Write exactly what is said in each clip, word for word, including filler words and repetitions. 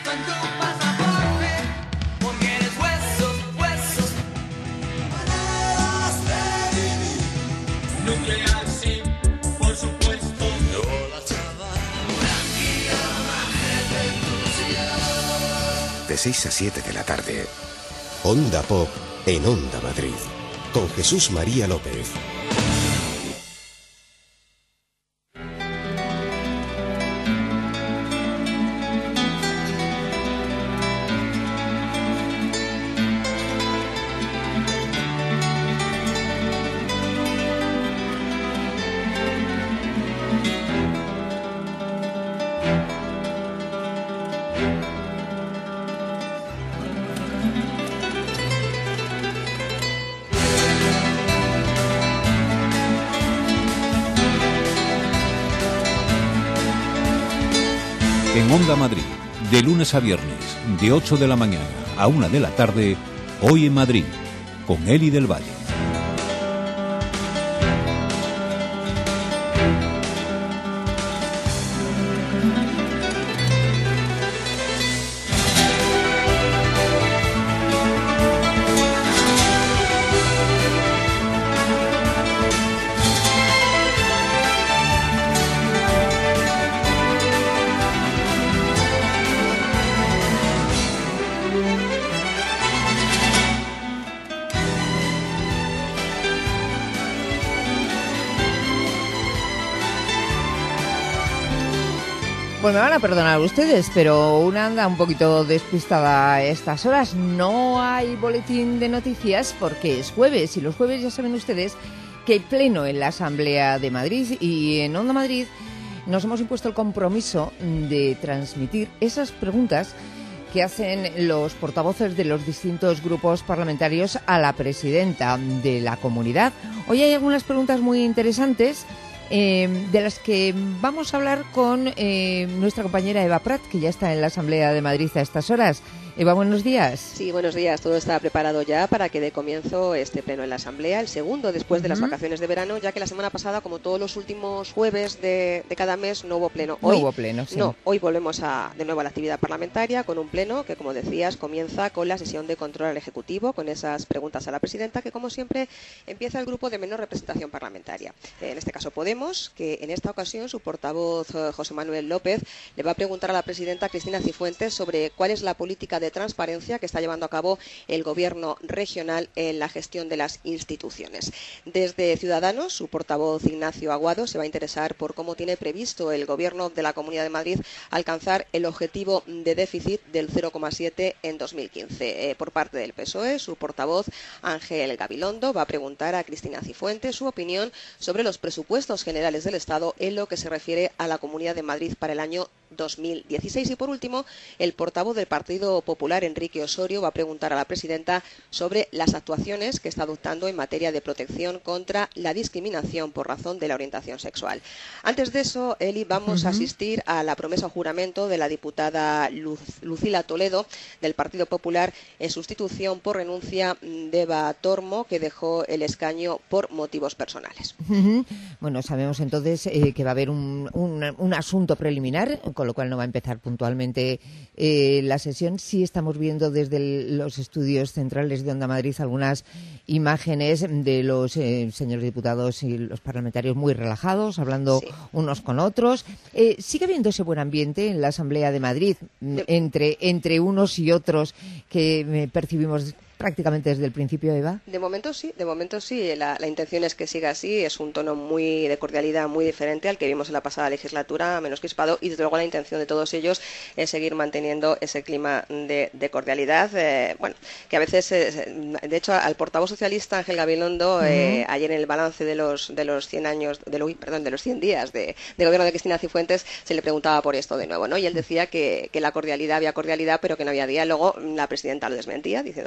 en tu pasaporte, porque eres huesos, huesos. Maneras de vivir. Nuclear, sí, por supuesto. Hola, chaval. Tranquilo, más De seis a siete de la tarde, Onda Pop en Onda Madrid, con Jesús María López. En Onda Madrid, de lunes a viernes, de ocho de la mañana a una de la tarde, Hoy en Madrid, con Eli del Valle. Pues me van a perdonar ustedes, pero una anda un poquito despistada a estas horas. No hay boletín de noticias porque es jueves y los jueves ya saben ustedes que hay pleno en la Asamblea de Madrid y en Onda Madrid nos hemos impuesto el compromiso de transmitir esas preguntas que hacen los portavoces de los distintos grupos parlamentarios a la presidenta de la comunidad. Hoy hay algunas preguntas muy interesantes Eh, de las que vamos a hablar con eh, nuestra compañera Eva Prat, que ya está en la Asamblea de Madrid a estas horas. Eva, buenos días. Sí, buenos días. Todo está preparado ya para que dé comienzo este pleno en la Asamblea, el segundo después de las uh-huh. vacaciones de verano, ya que la semana pasada, como todos los últimos jueves de, de cada mes, no hubo pleno. Hoy, no hubo pleno, sí. No, hoy volvemos a, de nuevo a la actividad parlamentaria con un pleno que, como decías, comienza con la sesión de control al Ejecutivo, con esas preguntas a la presidenta, que, como siempre, empieza el grupo de menor representación parlamentaria. Eh, en este caso Podemos, que en esta ocasión su portavoz José Manuel López le va a preguntar a la presidenta Cristina Cifuentes sobre cuál es la política de transparencia que está llevando a cabo el gobierno regional en la gestión de las instituciones. Desde Ciudadanos, su portavoz Ignacio Aguado se va a interesar por cómo tiene previsto el gobierno de la Comunidad de Madrid alcanzar el objetivo de déficit del cero coma siete en dos mil quince. Eh, por parte del P S O E, su portavoz Ángel Gabilondo va a preguntar a Cristina Cifuentes su opinión sobre los presupuestos generales del Estado en lo que se refiere a la Comunidad de Madrid para el año dos mil dieciséis. Y por último, el portavoz del Partido Popular, Enrique Osorio, va a preguntar a la presidenta sobre las actuaciones que está adoptando en materia de protección contra la discriminación por razón de la orientación sexual. Antes de eso, Eli, vamos uh-huh. a asistir a la promesa o juramento de la diputada Luz, Lucila Toledo, del Partido Popular, en sustitución por renuncia de Eva Tormo, que dejó el escaño por motivos personales. Uh-huh. Bueno, sabemos entonces eh, que va a haber un, un, un asunto preliminar, con lo cual no va a empezar puntualmente eh, la sesión. Sí estamos viendo desde el, los estudios centrales de Onda Madrid algunas imágenes de los eh, señores diputados y los parlamentarios muy relajados, hablando sí. unos con otros. Eh, ¿Sigue habiendo ese buen ambiente en la Asamblea de Madrid entre, entre unos y otros que eh, percibimos prácticamente desde el principio, Eva? De momento sí, de momento sí. La, la intención es que siga así. Es un tono muy de cordialidad muy diferente al que vimos en la pasada legislatura, menos crispado, y desde luego la intención de todos ellos es seguir manteniendo ese clima de, de cordialidad. Eh, bueno, que a veces, eh, de hecho, al portavoz socialista Ángel Gabilondo, uh-huh. eh, ayer en el balance de los de los cien años, de lo, perdón, de los cien días de, de gobierno de Cristina Cifuentes, se le preguntaba por esto de nuevo, ¿no? Y él decía que, que la cordialidad había cordialidad, pero que no había diálogo. La presidenta lo desmentía, diciendo que bueno, que esta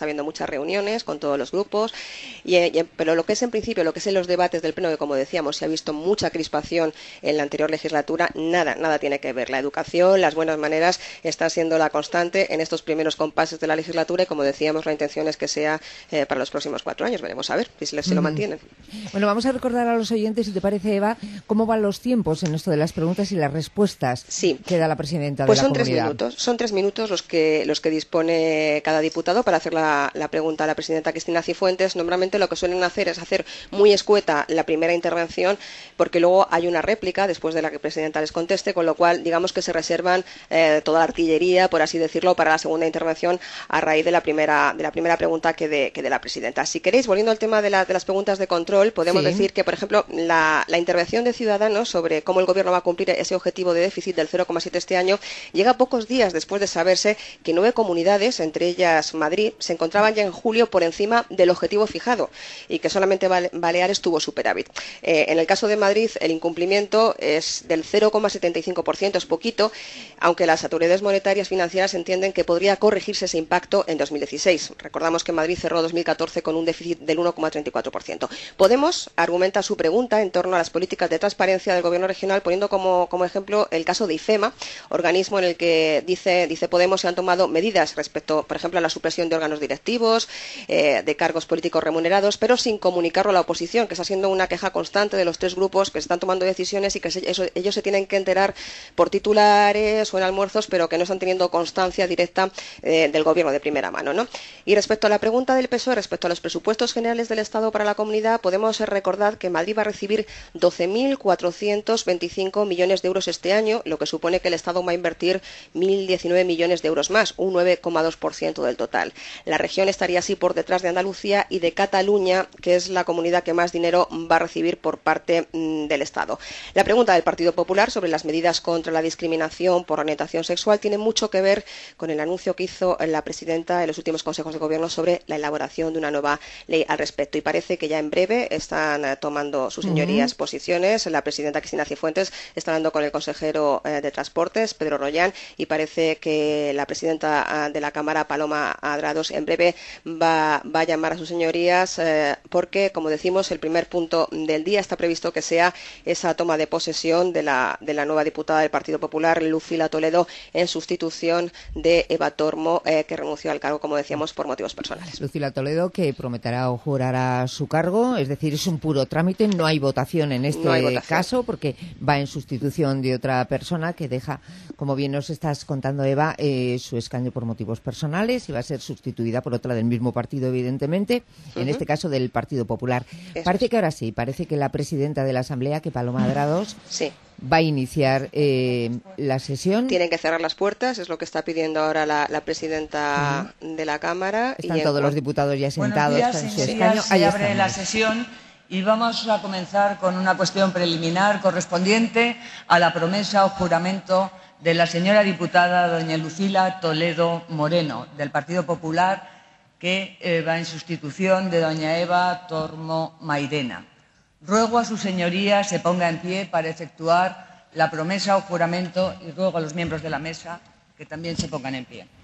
está habiendo muchas reuniones con todos los grupos, y, y, pero lo que es en principio, lo que es en los debates del Pleno, que como decíamos, se ha visto mucha crispación en la anterior legislatura, nada, nada tiene que ver. La educación, las buenas maneras, está siendo la constante en estos primeros compases de la legislatura y, como decíamos, la intención es que sea eh, para los próximos cuatro años. Veremos a ver si, si mm. lo mantienen. Bueno, vamos a recordar a los oyentes, si te parece, Eva, cómo van los tiempos en esto de las preguntas y las respuestas sí. que da la presidenta pues de la son comunidad. Tres minutos, son tres minutos los que, los que dispone cada diputado para hacer la, la pregunta a la presidenta Cristina Cifuentes. Normalmente lo que suelen hacer es hacer muy escueta la primera intervención, porque luego hay una réplica después de la que la presidenta les conteste, con lo cual digamos que se reservan eh, toda la artillería, por así decirlo, para la segunda intervención a raíz de la primera, de la primera pregunta que de, que de la presidenta. Si queréis, volviendo al tema de, la, de las preguntas de control, podemos sí. decir que, por ejemplo, la, la intervención de Ciudadanos sobre cómo el Gobierno va a cumplir ese objetivo de déficit del cero coma siete este año llega pocos días después de saberse que nueve comunidades, entre ellas Madrid, se encontraban ya en julio por encima del objetivo fijado y que solamente Baleares tuvo superávit. Eh, en el caso de Madrid, el incumplimiento es del cero coma setenta y cinco por ciento, es poquito, aunque las autoridades monetarias financieras entienden que podría corregirse ese impacto en dos mil dieciséis. Recordamos que Madrid cerró dos mil catorce con un déficit del uno coma treinta y cuatro por ciento. Podemos argumenta su pregunta en torno a las políticas de transparencia del Gobierno regional, poniendo como, como ejemplo el caso de IFEMA, organismo en el que dice, dice Podemos se han tomado medidas respecto, por ejemplo, a la supresión de órganos directivos, eh, de cargos políticos remunerados, pero sin comunicarlo a la oposición, que está siendo una queja constante de los tres grupos que están tomando decisiones y que se, eso, ellos se tienen que enterar por titulares o en almuerzos, pero que no están teniendo constancia directa eh, del Gobierno de primera mano, ¿no? Y respecto a la pregunta del P S O E, respecto a los presupuestos generales del Estado para la comunidad, podemos recordar que Madrid va a recibir doce mil cuatrocientos veinticinco millones de euros este año, lo que supone que el Estado va a invertir mil diecinueve millones de euros más, un nueve coma dos por ciento del total. La región estaría así por detrás de Andalucía y de Cataluña, que es la comunidad que más dinero va a recibir por parte mmm, del Estado. La pregunta del Partido Popular sobre las medidas contra la discriminación por orientación sexual tiene mucho que ver con el anuncio que hizo la presidenta en los últimos consejos de gobierno sobre la elaboración de una nueva ley al respecto. Y parece que ya en breve están eh, tomando sus señorías uh-huh. posiciones. La presidenta Cristina Cifuentes está hablando con el consejero eh, de Transportes, Pedro Rollán, y parece que la presidenta de la Cámara, Paloma Adrados, en breve va, va a llamar a sus señorías eh, porque, como decimos, el primer punto del día está previsto que sea esa toma de posesión de la, de la nueva diputada del Partido Popular, Lucila Toledo, en sustitución de Eva Tormo, eh, que renunció al cargo, como decíamos, por motivos personales. Lucila Toledo, que prometerá o jurará su cargo, es decir, es un puro trámite, no hay votación en este no votación. caso, porque va en sustitución de otra persona que deja, como bien nos estás contando, Eva, eh, su escaño por motivos personales y va a ser sustituida por otra del mismo partido, evidentemente, uh-huh. en este caso del Partido Popular. Eso parece es. que ahora sí, parece que la presidenta de la Asamblea, que Paloma Adrados, sí. va a iniciar eh, la sesión. Tienen que cerrar las puertas, es lo que está pidiendo ahora la, la presidenta uh-huh. de la Cámara. Están y todos en... los diputados ya sentados días, en su escaño. Se Ahí abre estamos. la sesión y vamos a comenzar con una cuestión preliminar correspondiente a la promesa o juramento de la señora diputada doña Lucila Toledo Moreno, del Partido Popular, que eh, va en sustitución de doña Eva Tormo Mairena. Ruego a sus señorías se ponga en pie para efectuar la promesa o juramento y ruego a los miembros de la mesa que también se pongan en pie.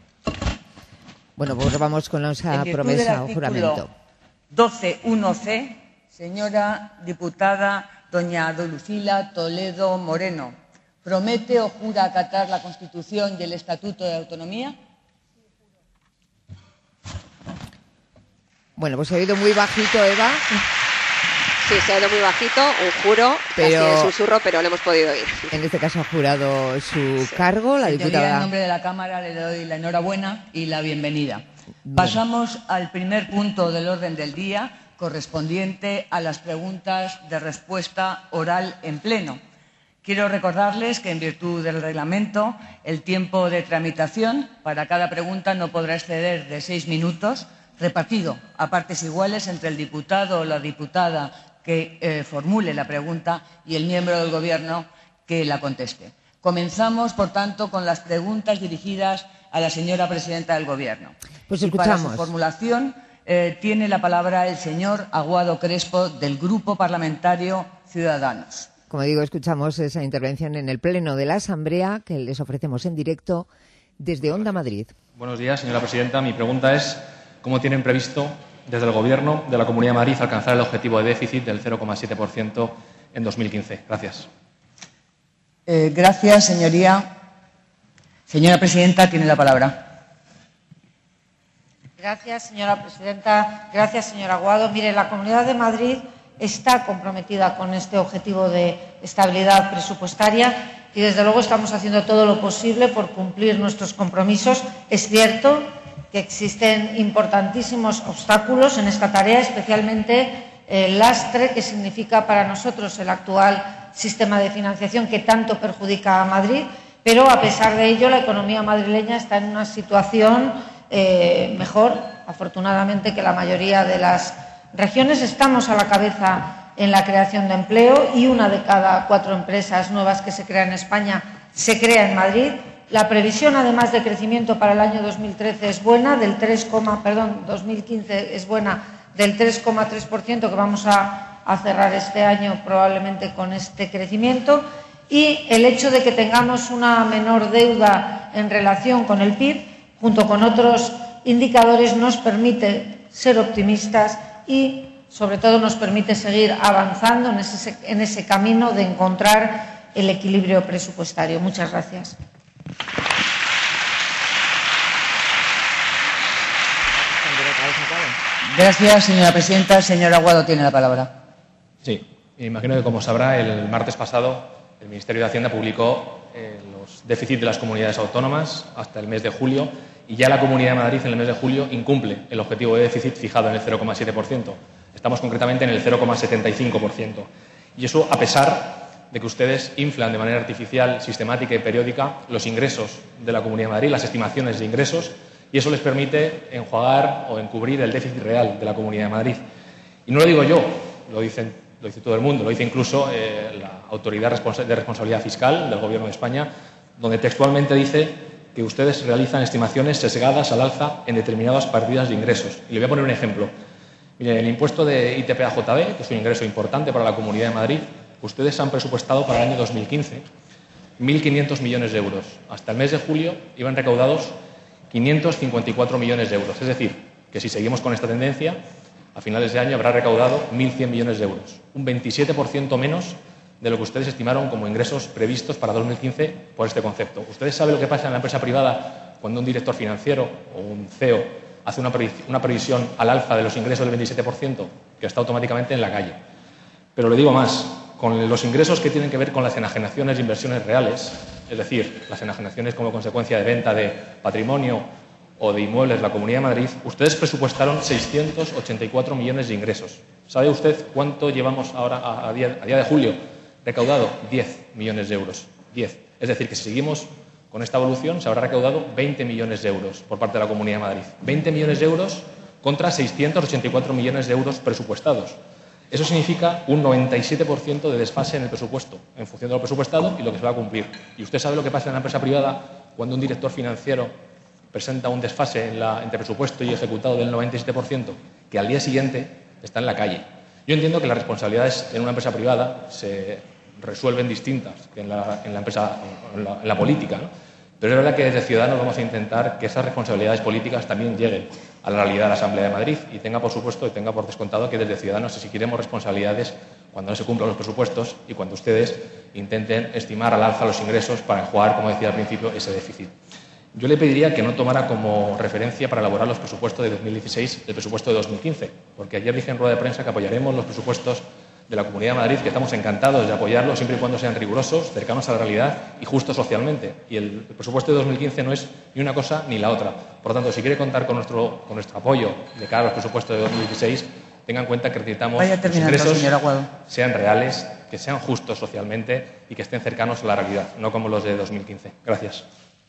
Bueno, pues vamos con esa promesa o juramento. doce punto uno ce, señora diputada doña Lucila Toledo Moreno, ¿promete o jura acatar la Constitución y el Estatuto de Autonomía? Bueno, pues se ha oído muy bajito, Eva. Sí, se ha oído muy bajito, un juro, pero, casi en susurro, pero lo hemos podido oír. En este caso ha jurado su sí. cargo, la Señoría, diputada. En nombre de la Cámara le doy la enhorabuena y la bienvenida. Bien. Pasamos al primer punto del orden del día, correspondiente a las preguntas de respuesta oral en pleno. Quiero recordarles que, en virtud del reglamento, el tiempo de tramitación para cada pregunta no podrá exceder de seis minutos, repartido a partes iguales entre el diputado o la diputada que eh, formule la pregunta y el miembro del Gobierno que la conteste. Comenzamos, por tanto, con las preguntas dirigidas a la señora presidenta del Gobierno. Pues escuchamos. Y para su formulación eh, tiene la palabra el señor Aguado Crespo, del Grupo Parlamentario Ciudadanos. Como digo, escuchamos esa intervención en el Pleno de la Asamblea que les ofrecemos en directo desde Onda Madrid. Buenos días, señora presidenta. Mi pregunta es ¿cómo tienen previsto desde el Gobierno de la Comunidad de Madrid alcanzar el objetivo de déficit del cero coma siete por ciento en dos mil quince? Gracias. Eh, gracias, señoría. Señora presidenta, tiene la palabra. Gracias, señora presidenta. Gracias, señor Aguado. Mire, la Comunidad de Madrid está comprometida con este objetivo de estabilidad presupuestaria y, desde luego, estamos haciendo todo lo posible por cumplir nuestros compromisos. Es cierto que existen importantísimos obstáculos en esta tarea, especialmente el lastre que significa para nosotros el actual sistema de financiación que tanto perjudica a Madrid, pero, a pesar de ello, la economía madrileña está en una situación eh, mejor, afortunadamente, que la mayoría de las regiones. Estamos a la cabeza en la creación de empleo y una de cada cuatro empresas nuevas que se crean en España se crea en Madrid. La previsión, además, de crecimiento para el año dos mil trece es buena, del tres, perdón, dos mil quince es buena, del tres coma tres por ciento, que vamos a, a cerrar este año probablemente con este crecimiento. Y el hecho de que tengamos una menor deuda en relación con el P I B, junto con otros indicadores, nos permite ser optimistas y, sobre todo, nos permite seguir avanzando en ese, en ese camino de encontrar el equilibrio presupuestario. Muchas gracias. Gracias, señora presidenta. Señor Aguado tiene la palabra. Sí, imagino que, como sabrá, el martes pasado el Ministerio de Hacienda publicó eh, los déficits de las comunidades autónomas hasta el mes de julio y ya la Comunidad de Madrid en el mes de julio incumple el objetivo de déficit fijado en el cero coma siete por ciento. Estamos concretamente en el cero coma setenta y cinco por ciento. Y eso a pesar de que ustedes inflan de manera artificial, sistemática y periódica los ingresos de la Comunidad de Madrid, las estimaciones de ingresos, y eso les permite enjuagar o encubrir el déficit real de la Comunidad de Madrid. Y no lo digo yo, lo dicen, lo dice todo el mundo, lo dice incluso eh, la Autoridad de Responsabilidad Fiscal del Gobierno de España, donde textualmente dice que ustedes realizan estimaciones sesgadas al alza en determinadas partidas de ingresos. Y le voy a poner un ejemplo. Mire, el impuesto de I T P A J B, que es un ingreso importante para la Comunidad de Madrid, ustedes han presupuestado para el año dos mil quince mil quinientos millones de euros. Hasta el mes de julio iban recaudados quinientos cincuenta y cuatro millones de euros. Es decir, que si seguimos con esta tendencia, a finales de año habrá recaudado mil cien millones de euros. Un veintisiete por ciento menos de lo que ustedes estimaron como ingresos previstos para dos mil quince por este concepto. ¿Ustedes saben lo que pasa en la empresa privada cuando un director financiero o un C E O hace una, previs una previsión al alza de los ingresos del veintisiete por ciento? Que está automáticamente en la calle. Pero le digo más, con los ingresos que tienen que ver con las enajenaciones de inversiones reales, es decir, las enajenaciones como consecuencia de venta de patrimonio o de inmuebles de la Comunidad de Madrid, ustedes presupuestaron seiscientos ochenta y cuatro millones de ingresos. ¿Sabe usted cuánto llevamos ahora a, a, día, a día de julio? Recaudado diez millones de euros. diez. Es decir, que si seguimos con esta evolución se habrá recaudado veinte millones de euros por parte de la Comunidad de Madrid. veinte millones de euros contra seiscientos ochenta y cuatro millones de euros presupuestados. Eso significa un noventa y siete por ciento de desfase en el presupuesto, en función de lo presupuestado y lo que se va a cumplir. ¿Y usted sabe lo que pasa en la empresa privada cuando un director financiero presenta un desfase en la, entre presupuesto y ejecutado del noventa y siete por ciento? Que al día siguiente está en la calle. Yo entiendo que las responsabilidades en una empresa privada se resuelven distintas que en la, en la empresa, en la, en la política, ¿no? Pero es verdad que desde Ciudadanos vamos a intentar que esas responsabilidades políticas también lleguen a la realidad de la Asamblea de Madrid y tenga, por supuesto, y tenga por descontado que desde Ciudadanos exigiremos responsabilidades cuando no se cumplan los presupuestos y cuando ustedes intenten estimar al alza los ingresos para enjuagar, como decía al principio, ese déficit. Yo le pediría que no tomara como referencia para elaborar los presupuestos de dos mil dieciséis el presupuesto de dos mil quince, porque ayer dije en rueda de prensa que apoyaremos los presupuestos de la Comunidad de Madrid, que estamos encantados de apoyarlos siempre y cuando sean rigurosos, cercanos a la realidad y justos socialmente. Y el, el presupuesto de dos mil quince no es ni una cosa ni la otra. Por lo tanto, si quiere contar con nuestro, con nuestro apoyo de cara a los presupuestos de dos mil dieciséis, tenga en cuenta que necesitamos que los ingresos sean reales, que sean justos socialmente y que estén cercanos a la realidad, no como los de dos mil quince. Gracias.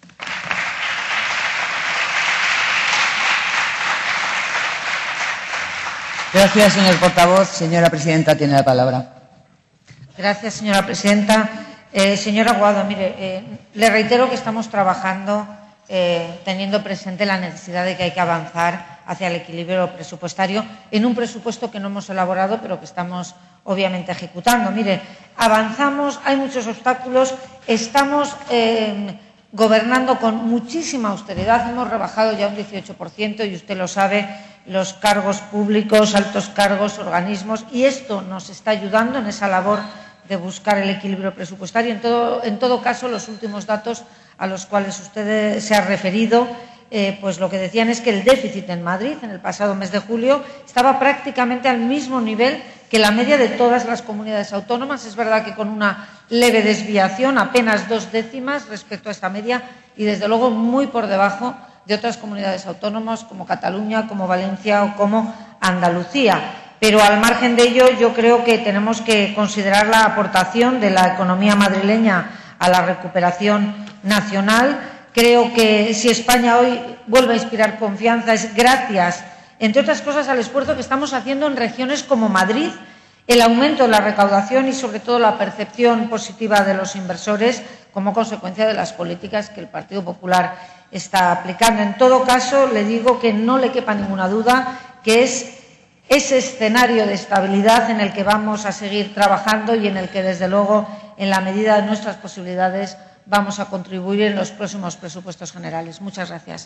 Gracias, señor portavoz. Señora presidenta, tiene la palabra. Gracias, señora presidenta. Eh, señor Aguado, mire, eh, le reitero que estamos trabajando eh, teniendo presente la necesidad de que hay que avanzar hacia el equilibrio presupuestario en un presupuesto que no hemos elaborado, pero que estamos obviamente ejecutando. Mire, avanzamos, hay muchos obstáculos, estamos eh, gobernando con muchísima austeridad. Hemos rebajado ya un dieciocho por ciento y usted lo sabe, los cargos públicos, altos cargos, organismos, y esto nos está ayudando en esa labor de buscar el equilibrio presupuestario. En todo, en todo caso, los últimos datos a los cuales usted se ha referido, eh, pues lo que decían es que el déficit en Madrid en el pasado mes de julio estaba prácticamente al mismo nivel que la media de todas las comunidades autónomas. Es verdad que con una leve desviación, apenas dos décimas respecto a esta media, y desde luego muy por debajo de otras comunidades autónomas como Cataluña, como Valencia o como Andalucía. Pero al margen de ello, yo creo que tenemos que considerar la aportación de la economía madrileña a la recuperación nacional. Creo que si España hoy vuelve a inspirar confianza es gracias, entre otras cosas, al esfuerzo que estamos haciendo en regiones como Madrid, el aumento de la recaudación y, sobre todo, la percepción positiva de los inversores como consecuencia de las políticas que el Partido Popular está aplicando. En todo caso, le digo que no le quepa ninguna duda que es ese escenario de estabilidad en el que vamos a seguir trabajando y en el que, desde luego, en la medida de nuestras posibilidades, vamos a contribuir en los próximos presupuestos generales. Muchas gracias.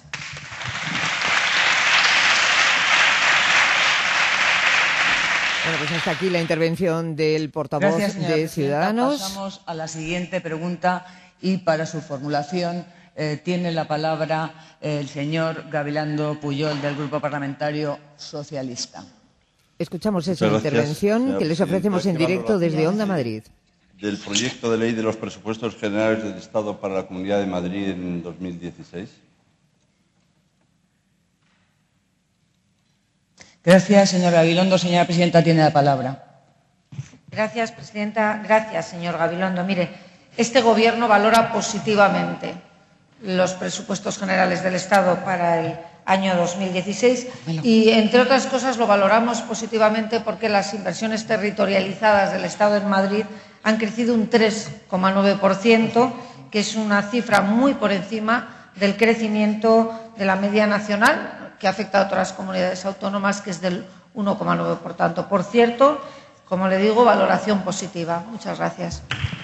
Bueno, pues hasta aquí la intervención del portavoz Gracias, de Ciudadanos. Pasamos a la siguiente pregunta y para su formulación eh, tiene la palabra eh, el señor Gabilondo Pujol del Grupo Parlamentario Socialista. Escuchamos esa Muchas gracias, intervención señora que les presidenta. ofrecemos en ¿Qué directo valoración desde Onda Madrid. Del proyecto de ley de los presupuestos generales del Estado para la Comunidad de Madrid en dos mil dieciséis? Gracias, señor Gabilondo. Señora presidenta, tiene la palabra. Gracias, presidenta. Gracias, señor Gabilondo. Mire, este Gobierno valora positivamente los presupuestos generales del Estado para el año dos mil dieciséis y, entre otras cosas, lo valoramos positivamente porque las inversiones territorializadas del Estado en Madrid han crecido un tres coma nueve por ciento, que es una cifra muy por encima del crecimiento de la media nacional, que afecta a otras comunidades autónomas, que es del uno coma nueve por ciento. Por tanto, por cierto, como le digo, valoración positiva. Muchas gracias.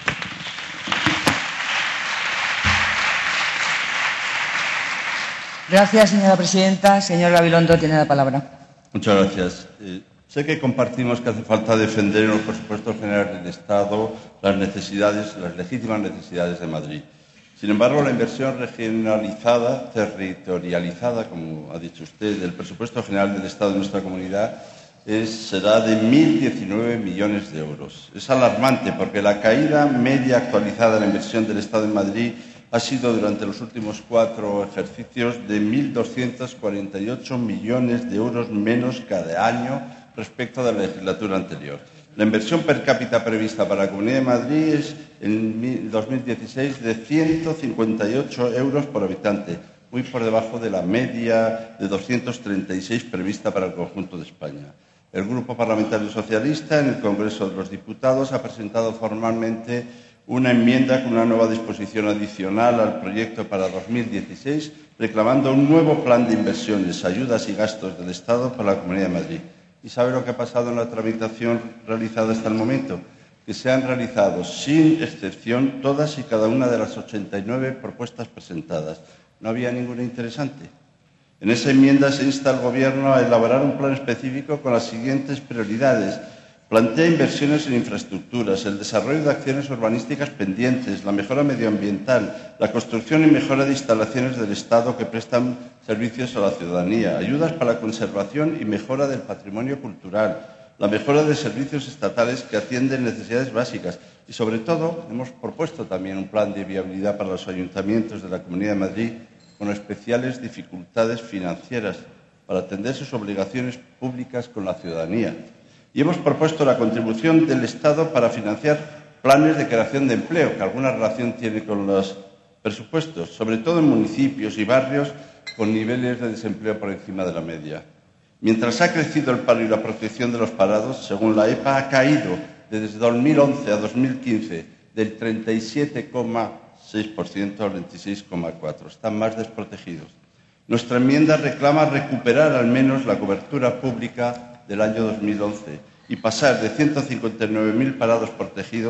Gracias, señora presidenta. Señor Gabilondo, tiene la palabra. Muchas gracias. Eh, sé que compartimos que hace falta defender en los presupuestos generales del Estado las necesidades, las legítimas necesidades de Madrid. Sin embargo, la inversión regionalizada, territorializada, como ha dicho usted, del presupuesto general del Estado de nuestra comunidad es, será de mil diecinueve millones de euros. Es alarmante porque la caída media actualizada de la inversión del Estado en Madrid ha sido durante los últimos cuatro ejercicios de mil doscientos cuarenta y ocho millones de euros menos cada año respecto de la legislatura anterior. La inversión per cápita prevista para la Comunidad de Madrid es en dos mil dieciséis de ciento cincuenta y ocho euros por habitante, muy por debajo de la media de doscientos treinta y seis prevista para el conjunto de España. El Grupo Parlamentario Socialista en el Congreso de los Diputados ha presentado formalmente una enmienda con una nueva disposición adicional al proyecto para dos mil dieciséis, reclamando un nuevo plan de inversiones, ayudas y gastos del Estado para la Comunidad de Madrid. ¿Y sabe lo que ha pasado en la tramitación realizada hasta el momento? Que se han realizado, sin excepción, todas y cada una de las ochenta y nueve propuestas presentadas. No había ninguna interesante. En esa enmienda se insta al Gobierno a elaborar un plan específico con las siguientes prioridades. Plantea inversiones en infraestructuras, el desarrollo de acciones urbanísticas pendientes, la mejora medioambiental, la construcción y mejora de instalaciones del Estado que prestan servicios a la ciudadanía, ayudas para la conservación y mejora del patrimonio cultural, la mejora de servicios estatales que atienden necesidades básicas y, sobre todo, hemos propuesto también un plan de viabilidad para los ayuntamientos de la Comunidad de Madrid con especiales dificultades financieras para atender sus obligaciones públicas con la ciudadanía. Y hemos propuesto la contribución del Estado para financiar planes de creación de empleo, que alguna relación tiene con los presupuestos, sobre todo en municipios y barrios con niveles de desempleo por encima de la media. Mientras ha crecido el paro y la protección de los parados, según la E P A, ha caído desde dos mil once a dos mil quince del treinta y siete coma seis por ciento al veintiséis coma cuatro por ciento. Están más desprotegidos. Nuestra enmienda reclama recuperar al menos la cobertura pública del año dos mil once y pasar de ciento cincuenta y nueve mil parados protegidos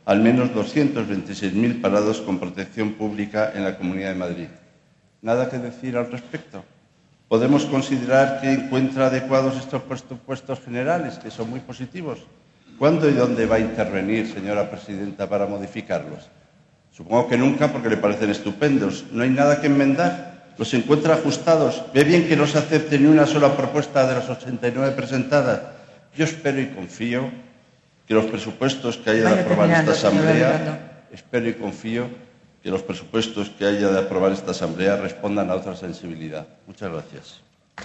al menos doscientos veintiséis mil parados con protección pública en la Comunidad de Madrid. ¿Nada que decir al respecto? ¿Podemos considerar que encuentra adecuados estos presupuestos generales, que son muy positivos? ¿Cuándo y dónde va a intervenir, señora presidenta, para modificarlos? Supongo que nunca, porque le parecen estupendos. ¿No hay nada que enmendar? ¿Los encuentra ajustados? ¿Ve bien que no se acepte ni una sola propuesta de las ochenta y nueve presentadas? Yo espero y confío que los presupuestos que haya de aprobar esta Asamblea, espero y confío que los presupuestos que haya de aprobar esta Asamblea respondan a otra sensibilidad. Muchas gracias.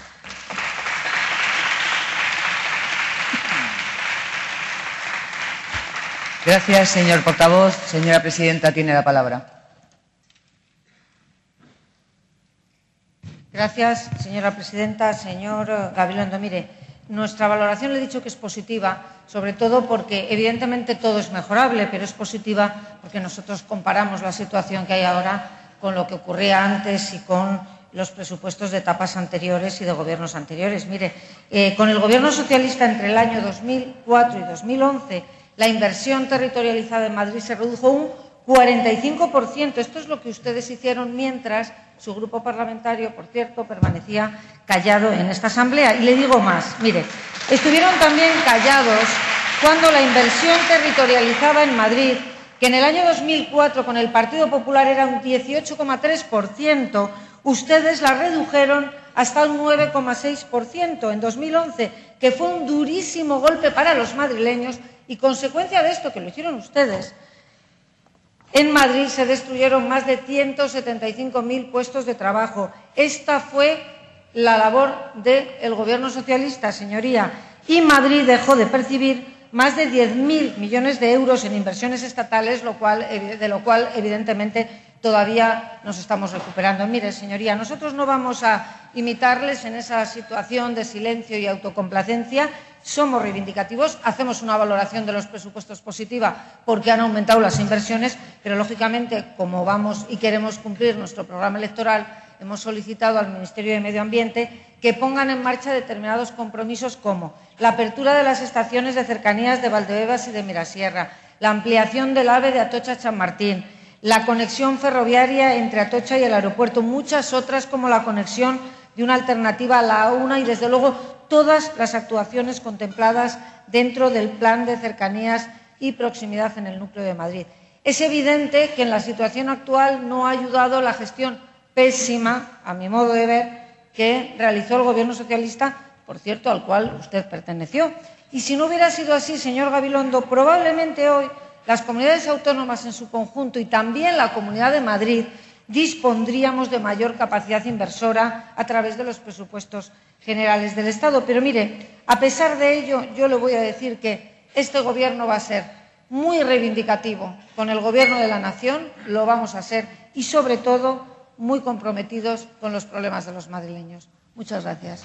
Gracias, señor portavoz. Señora presidenta, tiene la palabra. Gracias, señora presidenta. Señor Gabilondo, mire, nuestra valoración le he dicho que es positiva, sobre todo porque evidentemente todo es mejorable, pero es positiva porque nosotros comparamos la situación que hay ahora con lo que ocurría antes y con los presupuestos de etapas anteriores y de gobiernos anteriores. Mire, eh, con el Gobierno socialista entre el año dos mil cuatro y dos mil once, la inversión territorializada en Madrid se redujo un cuarenta y cinco por ciento. Esto es lo que ustedes hicieron mientras su grupo parlamentario, por cierto, permanecía callado en esta Asamblea. Y le digo más, mire, estuvieron también callados cuando la inversión territorializada en Madrid, que en el año dos mil cuatro con el Partido Popular era un dieciocho coma tres por ciento, ustedes la redujeron hasta un nueve coma seis por ciento en dos mil once, que fue un durísimo golpe para los madrileños y, consecuencia de esto, que lo hicieron ustedes, en Madrid se destruyeron más de ciento setenta y cinco mil puestos de trabajo. Esta fue la labor del Gobierno socialista, señoría, y Madrid dejó de percibir más de diez mil millones de euros en inversiones estatales, lo cual, de lo cual, evidentemente, todavía nos estamos recuperando. Mire, señoría, nosotros no vamos a imitarles en esa situación de silencio y autocomplacencia. Somos reivindicativos, hacemos una valoración de los presupuestos positiva porque han aumentado las inversiones, pero, lógicamente, como vamos y queremos cumplir nuestro programa electoral, hemos solicitado al Ministerio de Medio Ambiente que pongan en marcha determinados compromisos como la apertura de las estaciones de cercanías de Valdebebas y de Mirasierra, la ampliación del AVE de Atocha-Chamartín, la conexión ferroviaria entre Atocha y el aeropuerto, muchas otras como la conexión de una alternativa a la A uno y, desde luego, todas las actuaciones contempladas dentro del plan de cercanías y proximidad en el núcleo de Madrid. Es evidente que en la situación actual no ha ayudado la gestión pésima, a mi modo de ver, que realizó el Gobierno socialista, por cierto, al cual usted perteneció. Y si no hubiera sido así, señor Gabilondo, probablemente hoy las comunidades autónomas en su conjunto y también la Comunidad de Madrid dispondríamos de mayor capacidad inversora a través de los presupuestos generales del Estado. Pero, mire, a pesar de ello, yo le voy a decir que este Gobierno va a ser muy reivindicativo con el Gobierno de la Nación, lo vamos a ser, y, sobre todo, muy comprometidos con los problemas de los madrileños. Muchas gracias.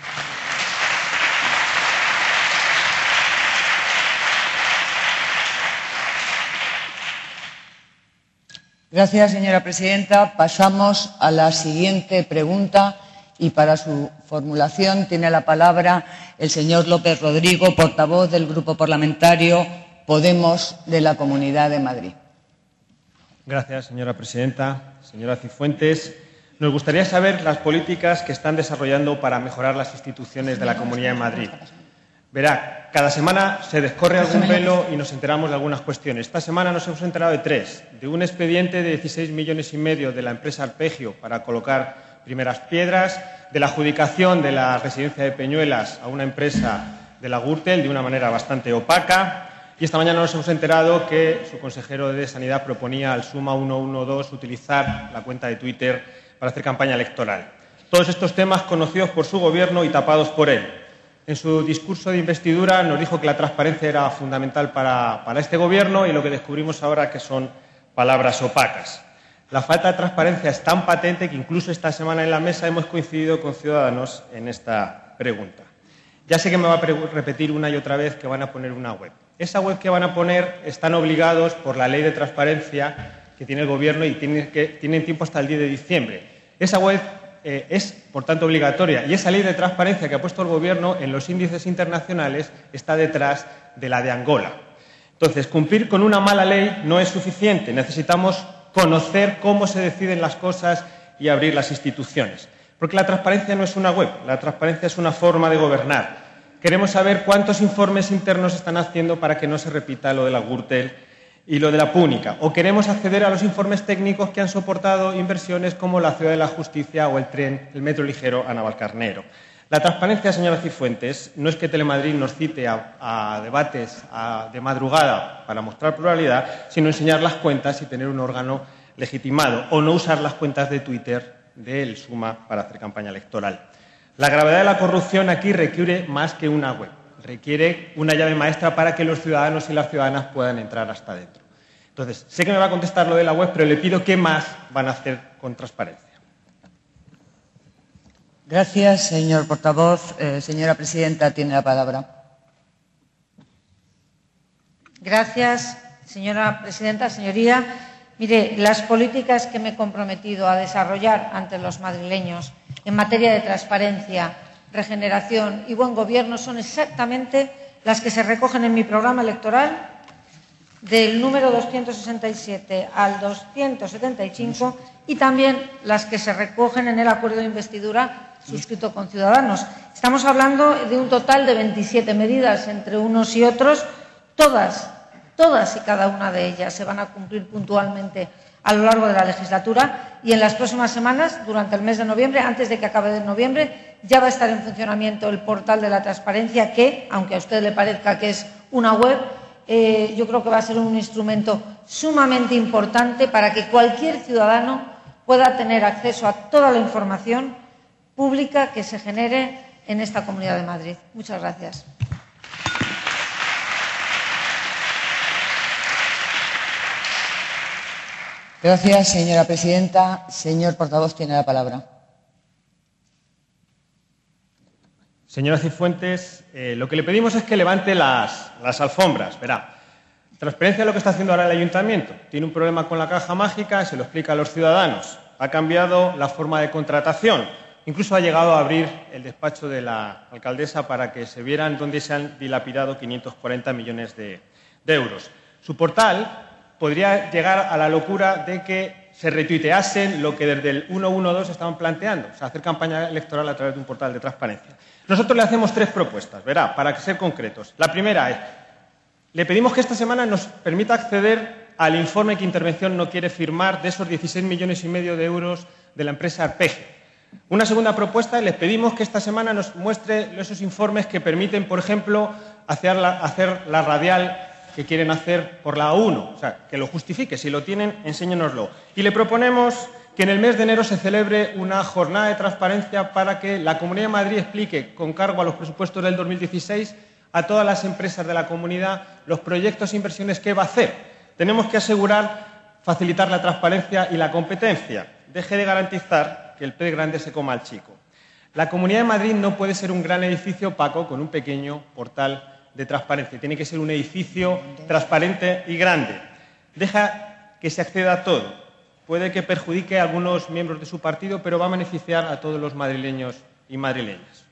Gracias, señora presidenta. Pasamos a la siguiente pregunta y para su formulación tiene la palabra el señor López Rodrigo, portavoz del Grupo Parlamentario Podemos de la Comunidad de Madrid. Gracias, señora presidenta. Señora Cifuentes, nos gustaría saber las políticas que están desarrollando para mejorar las instituciones de la Comunidad de Madrid. Verá, cada semana se descorre algún velo y nos enteramos de algunas cuestiones. Esta semana nos hemos enterado de tres. De un expediente de dieciséis millones y medio de la empresa Arpegio para colocar primeras piedras, de la adjudicación de la residencia de Peñuelas a una empresa de la Gürtel de una manera bastante opaca. Y esta mañana nos hemos enterado que su consejero de Sanidad proponía al Suma ciento doce utilizar la cuenta de Twitter para hacer campaña electoral. Todos estos temas conocidos por su Gobierno y tapados por él. En su discurso de investidura nos dijo que la transparencia era fundamental para, para este Gobierno y lo que descubrimos ahora que son palabras opacas. La falta de transparencia es tan patente que incluso esta semana en la mesa hemos coincidido con Ciudadanos en esta pregunta. Ya sé que me va a repetir una y otra vez que van a poner una web. Esa web que van a poner están obligados por la ley de transparencia que tiene el Gobierno y tienen, que, tienen tiempo hasta el diez de diciembre. Esa web eh, es, por tanto, obligatoria y esa ley de transparencia que ha puesto el Gobierno en los índices internacionales está detrás de la de Angola. Entonces, cumplir con una mala ley no es suficiente. Necesitamos conocer cómo se deciden las cosas y abrir las instituciones. Porque la transparencia no es una web, la transparencia es una forma de gobernar. Queremos saber cuántos informes internos están haciendo para que no se repita lo de la Gürtel y lo de la Púnica. O queremos acceder a los informes técnicos que han soportado inversiones como la Ciudad de la Justicia o el tren, el metro ligero a Navalcarnero. La transparencia, señora Cifuentes, no es que Telemadrid nos cite a, a debates a, de madrugada para mostrar pluralidad, sino enseñar las cuentas y tener un órgano legitimado, o no usar las cuentas de Twitter de El Suma para hacer campaña electoral. La gravedad de la corrupción aquí requiere más que una web, requiere una llave maestra para que los ciudadanos y las ciudadanas puedan entrar hasta dentro. Entonces, sé que me va a contestar lo de la web, pero le pido qué más van a hacer con transparencia. Gracias, señor portavoz. Eh, señora presidenta, tiene la palabra. Gracias, señora presidenta. Señoría, mire, las políticas que me he comprometido a desarrollar ante los madrileños en materia de transparencia, regeneración y buen gobierno son exactamente las que se recogen en mi programa electoral del número doscientos sesenta y siete al doscientos setenta y cinco y también las que se recogen en el acuerdo de investidura suscrito con Ciudadanos. Estamos hablando de un total de veintisiete medidas entre unos y otros. Todas, todas y cada una de ellas se van a cumplir puntualmente a lo largo de la legislatura y en las próximas semanas, durante el mes de noviembre, antes de que acabe de noviembre, ya va a estar en funcionamiento el portal de la transparencia que, aunque a usted le parezca que es una web, eh, yo creo que va a ser un instrumento sumamente importante para que cualquier ciudadano pueda tener acceso a toda la información pública que se genere en esta Comunidad de Madrid. Muchas gracias. Gracias, señora presidenta. Señor portavoz, tiene la palabra. Señora Cifuentes, eh, lo que le pedimos es que levante las, las alfombras. Verá, transparencia es lo que está haciendo ahora el Ayuntamiento. Tiene un problema con la caja mágica, se lo explica a los ciudadanos. Ha cambiado la forma de contratación. Incluso ha llegado a abrir el despacho de la alcaldesa para que se vieran dónde se han dilapidado quinientos cuarenta millones de, de euros. Su portal podría llegar a la locura de que se retuiteasen lo que desde el ciento doce estaban planteando, o sea, hacer campaña electoral a través de un portal de transparencia. Nosotros le hacemos tres propuestas, verá, para ser concretos. La primera es, le pedimos que esta semana nos permita acceder al informe que Intervención no quiere firmar de esos dieciséis millones y medio de euros de la empresa Arpege. Una segunda propuesta, les pedimos que esta semana nos muestre esos informes que permiten, por ejemplo, hacer la, hacer la radial que quieren hacer por la A uno, o sea, que lo justifique. Si lo tienen, enséñenoslo. Y le proponemos que en el mes de enero se celebre una jornada de transparencia para que la Comunidad de Madrid explique, con cargo a los presupuestos del dos mil dieciséis, a todas las empresas de la comunidad los proyectos e inversiones que va a hacer. Tenemos que asegurar, facilitar la transparencia y la competencia. Deje de garantizar que el pez grande se coma al chico. La Comunidad de Madrid no puede ser un gran edificio opaco con un pequeño portal de transparencia. Tiene que ser un edificio transparente y grande. Deja que se acceda a todo. Puede que perjudique a algunos miembros de su partido, pero va a beneficiar a todos los madrileños y madrileñas.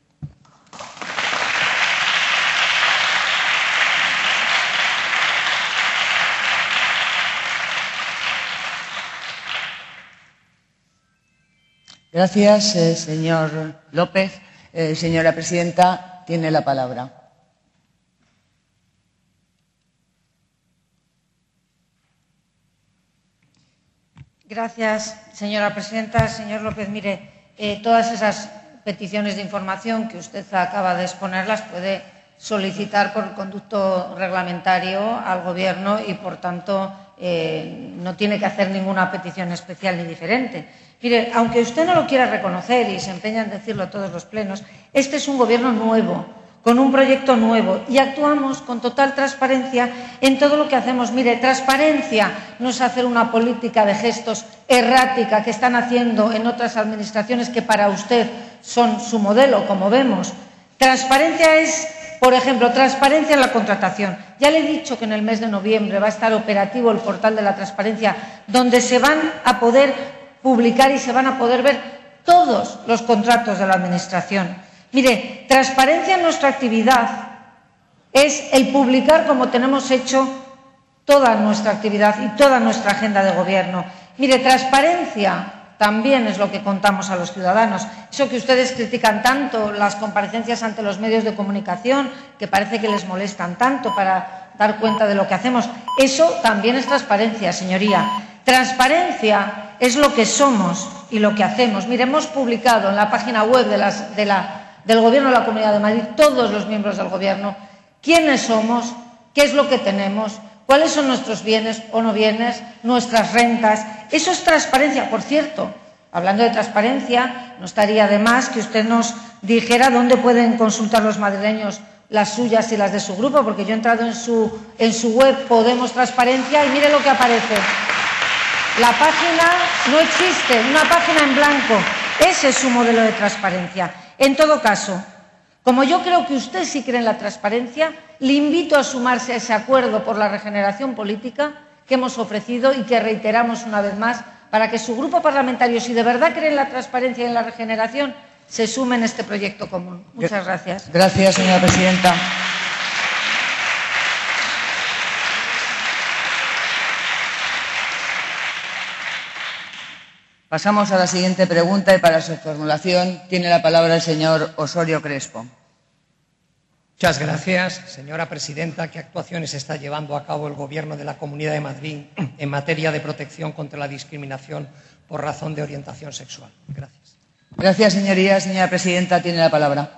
Gracias, eh, señor López. Eh, señora presidenta, tiene la palabra. Gracias, señora presidenta. Señor López, mire, eh, todas esas peticiones de información que usted acaba de exponer las puede solicitar por el conducto reglamentario al Gobierno y, por tanto, eh, no tiene que hacer ninguna petición especial ni diferente. Mire, aunque usted no lo quiera reconocer y se empeña en decirlo a todos los plenos, este es un Gobierno nuevo, con un proyecto nuevo y actuamos con total transparencia en todo lo que hacemos. Mire, transparencia no es hacer una política de gestos errática que están haciendo en otras administraciones que para usted son su modelo, como vemos. Transparencia es, por ejemplo, transparencia en la contratación. Ya le he dicho que en el mes de noviembre va a estar operativo el portal de la transparencia, donde se van a poder publicar y se van a poder ver todos los contratos de la Administración. Mire, transparencia en nuestra actividad es el publicar, como tenemos hecho, toda nuestra actividad y toda nuestra agenda de gobierno. Mire, transparencia también es lo que contamos a los ciudadanos. Eso que ustedes critican tanto, las comparecencias ante los medios de comunicación, que parece que les molestan tanto para dar cuenta de lo que hacemos, eso también es transparencia, señoría. Transparencia es lo que somos y lo que hacemos. Mire, hemos publicado en la página web de las, de la, del Gobierno de la Comunidad de Madrid, todos los miembros del Gobierno, quiénes somos, qué es lo que tenemos, cuáles son nuestros bienes o no bienes, nuestras rentas. Eso es transparencia. Por cierto, hablando de transparencia, no estaría de más que usted nos dijera dónde pueden consultar los madrileños las suyas y las de su grupo, porque yo he entrado en su, en su web Podemos Transparencia y mire lo que aparece. La página no existe, una página en blanco. Ese es su modelo de transparencia. En todo caso, como yo creo que usted sí cree en la transparencia, le invito a sumarse a ese acuerdo por la regeneración política que hemos ofrecido y que reiteramos una vez más, para que su grupo parlamentario, si de verdad cree en la transparencia y en la regeneración, se sume en este proyecto común. Muchas gracias. Gracias, señora presidenta. Pasamos a la siguiente pregunta y para su formulación tiene la palabra el señor Osorio Crespo. Muchas gracias, señora presidenta. ¿Qué actuaciones está llevando a cabo el Gobierno de la Comunidad de Madrid en materia de protección contra la discriminación por razón de orientación sexual? Gracias. Gracias, señoría. Señora presidenta, tiene la palabra.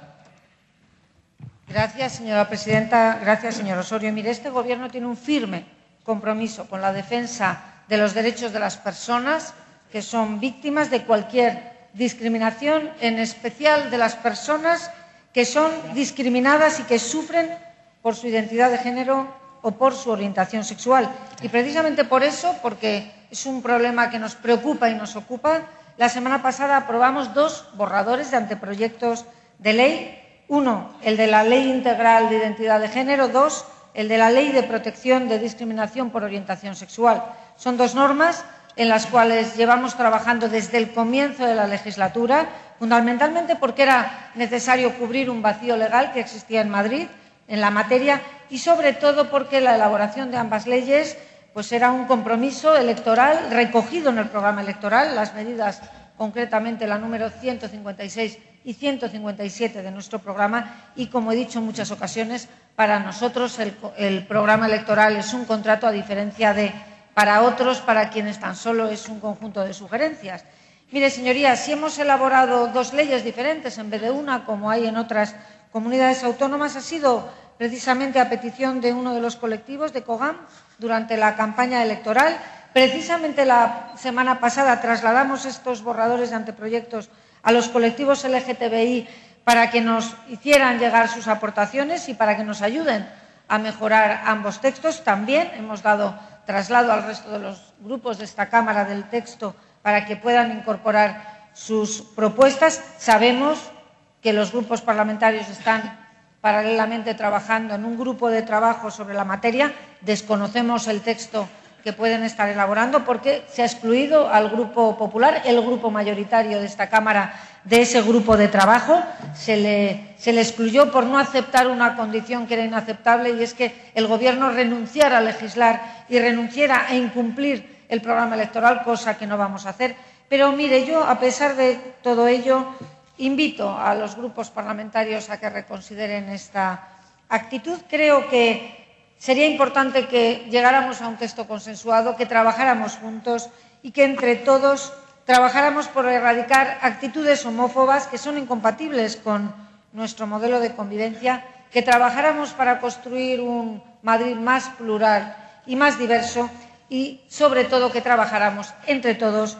Gracias, señora presidenta. Gracias, señor Osorio. Mire, este Gobierno tiene un firme compromiso con la defensa de los derechos de las personas que son víctimas de cualquier discriminación, en especial de las personas que son discriminadas y que sufren por su identidad de género o por su orientación sexual. Y precisamente por eso, porque es un problema que nos preocupa y nos ocupa, la semana pasada aprobamos dos borradores de anteproyectos de ley. Uno, el de la Ley Integral de Identidad de Género. Dos, el de la Ley de Protección de Discriminación por Orientación Sexual. Son dos normas en las cuales llevamos trabajando desde el comienzo de la legislatura, fundamentalmente porque era necesario cubrir un vacío legal que existía en Madrid en la materia y, sobre todo, porque la elaboración de ambas leyes pues, era un compromiso electoral recogido en el programa electoral, las medidas, concretamente la número ciento cincuenta y seis y ciento cincuenta y siete de nuestro programa, y, como he dicho en muchas ocasiones, para nosotros el, el programa electoral es un contrato, a diferencia de para otros, para quienes tan solo es un conjunto de sugerencias. Mire, señorías, si hemos elaborado dos leyes diferentes en vez de una, como hay en otras comunidades autónomas, ha sido precisamente a petición de uno de los colectivos de COGAM durante la campaña electoral. Precisamente la semana pasada trasladamos estos borradores de anteproyectos a los colectivos L G T B I para que nos hicieran llegar sus aportaciones y para que nos ayuden a mejorar ambos textos. También hemos dado traslado al resto de los grupos de esta Cámara del texto para que puedan incorporar sus propuestas. Sabemos que los grupos parlamentarios están paralelamente trabajando en un grupo de trabajo sobre la materia. Desconocemos el texto que pueden estar elaborando porque se ha excluido al Grupo Popular, el grupo mayoritario de esta Cámara, de ese grupo de trabajo. Se le, se le excluyó por no aceptar una condición que era inaceptable, y es que el Gobierno renunciara a legislar y renunciara a incumplir el programa electoral, cosa que no vamos a hacer. Pero mire, yo, a pesar de todo ello, invito a los grupos parlamentarios a que reconsideren esta actitud. Creo que sería importante que llegáramos a un texto consensuado, que trabajáramos juntos y que entre todos trabajáramos por erradicar actitudes homófobas que son incompatibles con nuestro modelo de convivencia, que trabajáramos para construir un Madrid más plural y más diverso y, sobre todo, que trabajáramos entre todos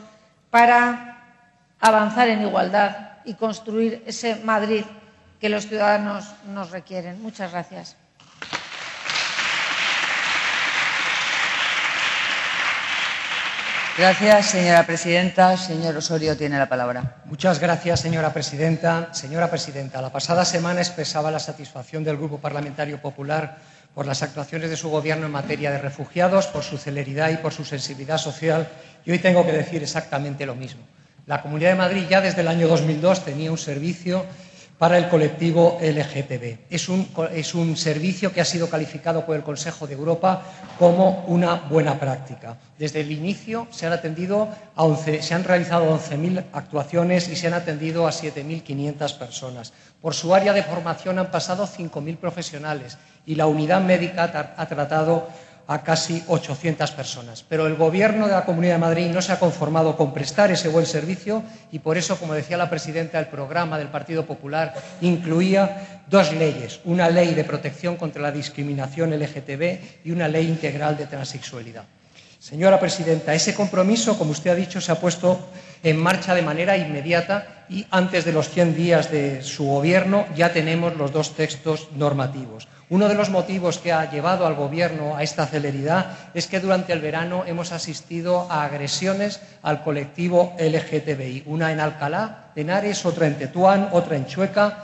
para avanzar en igualdad y construir ese Madrid que los ciudadanos nos requieren. Muchas gracias. Gracias, señora presidenta. Señor Osorio tiene la palabra. Muchas gracias, señora presidenta. Señora presidenta, la pasada semana expresaba la satisfacción del Grupo Parlamentario Popular por las actuaciones de su Gobierno en materia de refugiados, por su celeridad y por su sensibilidad social. Y hoy tengo que decir exactamente lo mismo. La Comunidad de Madrid ya desde el año dos mil dos tenía un servicio para el colectivo L G T B. Es un, es un servicio que ha sido calificado por el Consejo de Europa como una buena práctica. Desde el inicio se han, atendido a once, se han realizado once mil actuaciones y se han atendido a siete mil quinientas personas. Por su área de formación han pasado cinco mil profesionales y la unidad médica ha tratado a casi ochocientas personas. Pero el Gobierno de la Comunidad de Madrid no se ha conformado con prestar ese buen servicio y por eso, como decía la presidenta, el programa del Partido Popular incluía dos leyes, una ley de protección contra la discriminación L G T B y una ley integral de transexualidad. Señora presidenta, ese compromiso, como usted ha dicho, se ha puesto en marcha de manera inmediata y antes de los cien días de su Gobierno ya tenemos los dos textos normativos. Uno de los motivos que ha llevado al Gobierno a esta celeridad es que durante el verano hemos asistido a agresiones al colectivo L G T B I, una en Alcalá de Henares, otra en Tetuán, otra en Chueca.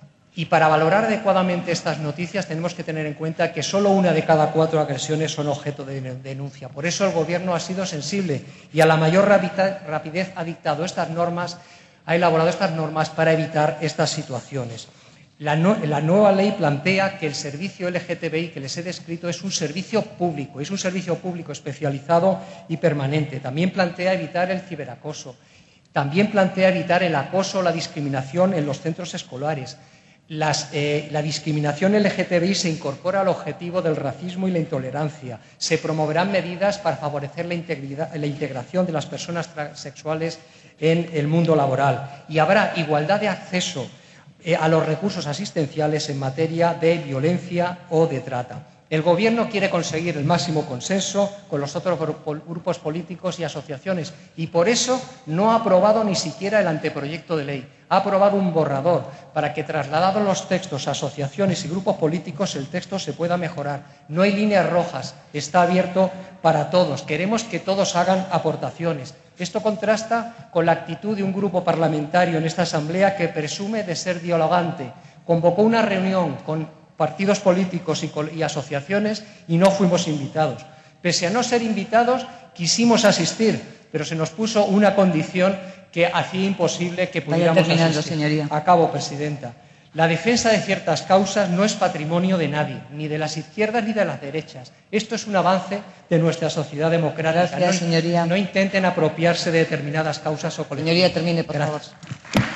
Y para valorar adecuadamente estas noticias tenemos que tener en cuenta que solo una de cada cuatro agresiones son objeto de denuncia. Por eso el Gobierno ha sido sensible y a la mayor rapidez ha dictado estas normas, ha elaborado estas normas para evitar estas situaciones. La, no, la nueva ley plantea que el servicio L G T B I que les he descrito es un servicio público, es un servicio público especializado y permanente. También plantea evitar el ciberacoso, también plantea evitar el acoso o la discriminación en los centros escolares. Las, eh, la discriminación L G T B I se incorpora al objetivo del racismo y la intolerancia. Se promoverán medidas para favorecer la, integridad, la integración de las personas transexuales en el mundo laboral. Y habrá igualdad de acceso eh, a los recursos asistenciales en materia de violencia o de trata. El Gobierno quiere conseguir el máximo consenso con los otros grupos políticos y asociaciones y por eso no ha aprobado ni siquiera el anteproyecto de ley. Ha aprobado un borrador para que, trasladados los textos a asociaciones y grupos políticos, el texto se pueda mejorar. No hay líneas rojas, está abierto para todos. Queremos que todos hagan aportaciones. Esto contrasta con la actitud de un grupo parlamentario en esta Asamblea que presume de ser dialogante. Convocó una reunión con partidos políticos y, y asociaciones y no fuimos invitados. Pese a no ser invitados, quisimos asistir, pero se nos puso una condición que hacía imposible que pudiéramos asistir. Señoría. Acabo, presidenta. La defensa de ciertas causas no es patrimonio de nadie, ni de las izquierdas ni de las derechas. Esto es un avance de nuestra sociedad democrática. Gracias, no, señoría. No intenten apropiarse de determinadas causas o colectivos. Señoría, termine, por Gracias. favor.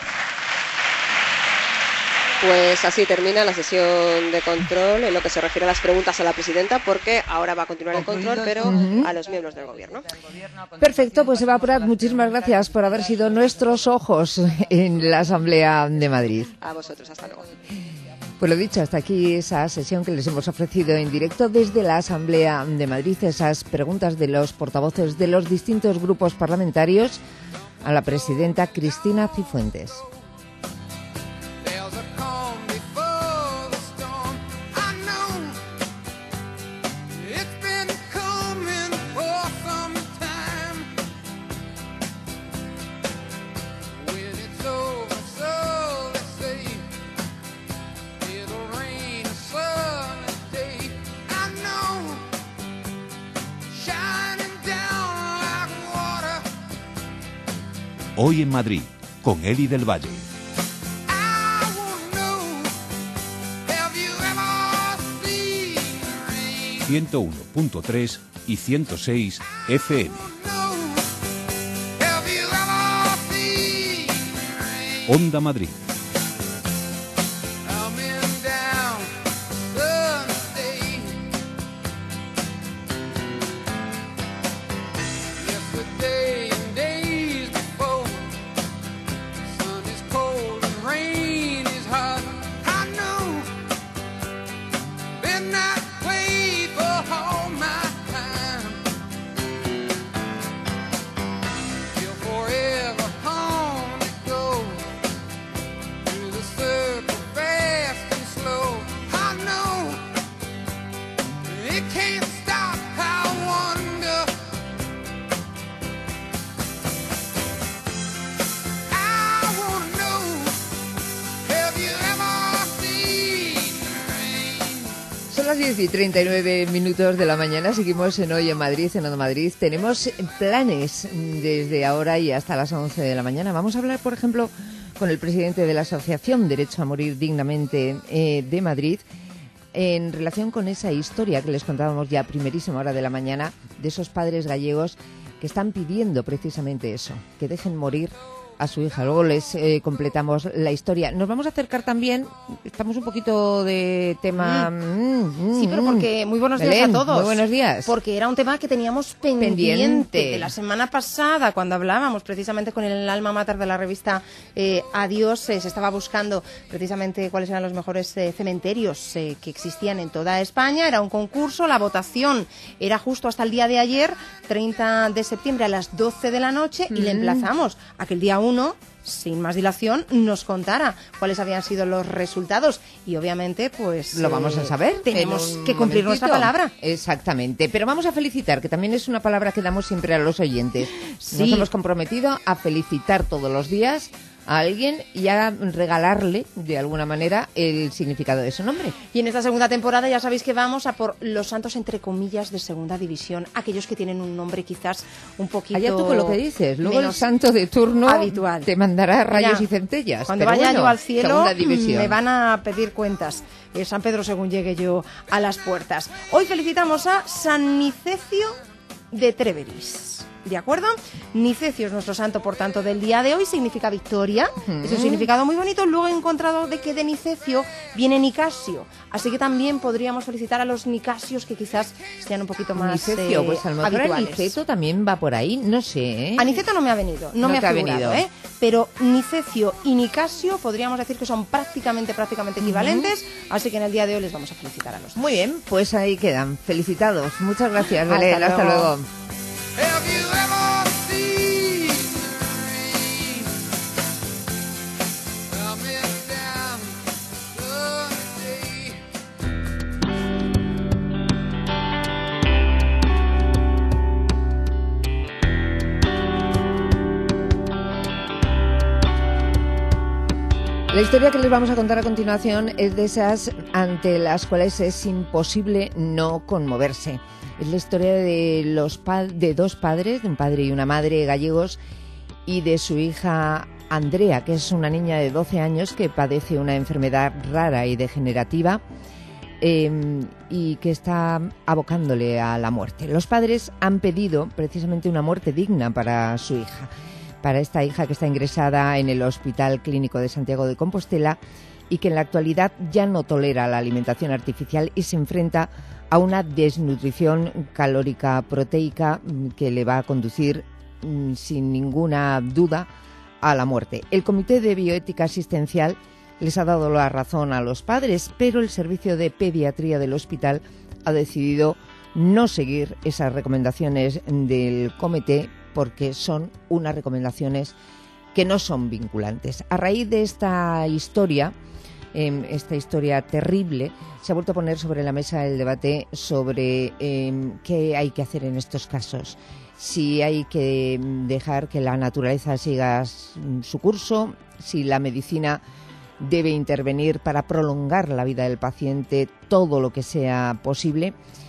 Pues así termina la sesión de control en lo que se refiere a las preguntas a la presidenta, porque ahora va a continuar el control, pero a los miembros del Gobierno. Perfecto, pues Eva Prat, muchísimas gracias por haber sido nuestros ojos en la Asamblea de Madrid. A vosotros, hasta luego. Pues lo dicho, hasta aquí esa sesión que les hemos ofrecido en directo desde la Asamblea de Madrid, esas preguntas de los portavoces de los distintos grupos parlamentarios a la presidenta Cristina Cifuentes. Hoy en Madrid, con Eli del Valle. ciento uno punto tres y ciento seis F M. Onda Madrid. diez y treinta y nueve minutos de la mañana, seguimos en Hoy en Madrid, en Onda Madrid. Tenemos planes desde ahora y hasta las once de la mañana. Vamos a hablar, por ejemplo, con el presidente de la Asociación Derecho a Morir Dignamente eh, de Madrid, en relación con esa historia que les contábamos ya a primerísima hora de la mañana, de esos padres gallegos que están pidiendo precisamente eso, que dejen morir a su hija. Luego les eh, completamos la historia. Nos vamos a acercar también, estamos un poquito de tema... Mm, mm, sí, pero porque... Muy buenos días Belén, a todos. Muy buenos días. Porque era un tema que teníamos pendiente, Pendiente. de la semana pasada, cuando hablábamos precisamente con el alma mater de la revista eh, Adiós, eh, se estaba buscando precisamente cuáles eran los mejores eh, cementerios eh, que existían en toda España. Era un concurso, la votación era justo hasta el día de ayer, treinta de septiembre a las doce de la noche, mm. y le emplazamos a que el día uno, sin más dilación, nos contara cuáles habían sido los resultados y obviamente pues lo vamos a saber. Tenemos que cumplir momentito. nuestra palabra. Exactamente, pero vamos a felicitar, que también es una palabra que damos siempre a los oyentes. Sí. Nos hemos comprometido a felicitar todos los días a alguien y a regalarle, de alguna manera, el significado de su nombre. Y en esta segunda temporada ya sabéis que vamos a por los santos, entre comillas, de segunda división, aquellos que tienen un nombre quizás un poquito... Allá tú con lo que dices, luego el menos santo de turno habitual. te mandará rayos Ya, y centellas. Cuando pero vaya bueno, yo al cielo, segunda división. me van a pedir cuentas. Eh, San Pedro según llegue yo a las puertas. Hoy felicitamos a San Nicecio de Treveris. ¿De acuerdo? Nicecio es nuestro santo, por tanto, del día de hoy, significa victoria. Mm. Es un significado muy bonito. Luego he encontrado de que de Nicecio viene Nicasio. Así que también podríamos felicitar a los Nicasios que quizás sean un poquito más Nicecio, eh, pues a lo mejor habituales. Aniceto también va por ahí, no sé, ¿eh? Aniceto no me ha venido, no, No me te ha ha figurado, venido. ¿eh? Pero Nicecio y Nicasio podríamos decir que son prácticamente, prácticamente equivalentes, así que en el día de hoy les vamos a felicitar a los dos. Muy bien, pues ahí quedan. Felicitados. Muchas gracias, Hasta Belén. Hasta luego. luego. Have you ever seen coming down Sunday? La historia que les vamos a contar a continuación es de esas ante las cuales es imposible no conmoverse. Es la historia de los pa- de dos padres, de un padre y una madre gallegos, y de su hija Andrea, que es una niña de doce años que padece una enfermedad rara y degenerativa eh, y que está abocándole a la muerte. Los padres han pedido precisamente una muerte digna para su hija, para esta hija que está ingresada en el Hospital Clínico de Santiago de Compostela y que en la actualidad ya no tolera la alimentación artificial y se enfrenta a una desnutrición calórica proteica que le va a conducir mm, sin ninguna duda a la muerte. El Comité de Bioética Asistencial les ha dado la razón a los padres, pero el servicio de pediatría del hospital ha decidido no seguir esas recomendaciones del comité porque son unas recomendaciones que no son vinculantes. A raíz de esta historia, eh, esta historia terrible, se ha vuelto a poner sobre la mesa el debate sobre eh, qué hay que hacer en estos casos. Si hay que dejar que la naturaleza siga su curso, si la medicina debe intervenir para prolongar la vida del paciente todo lo que sea posible.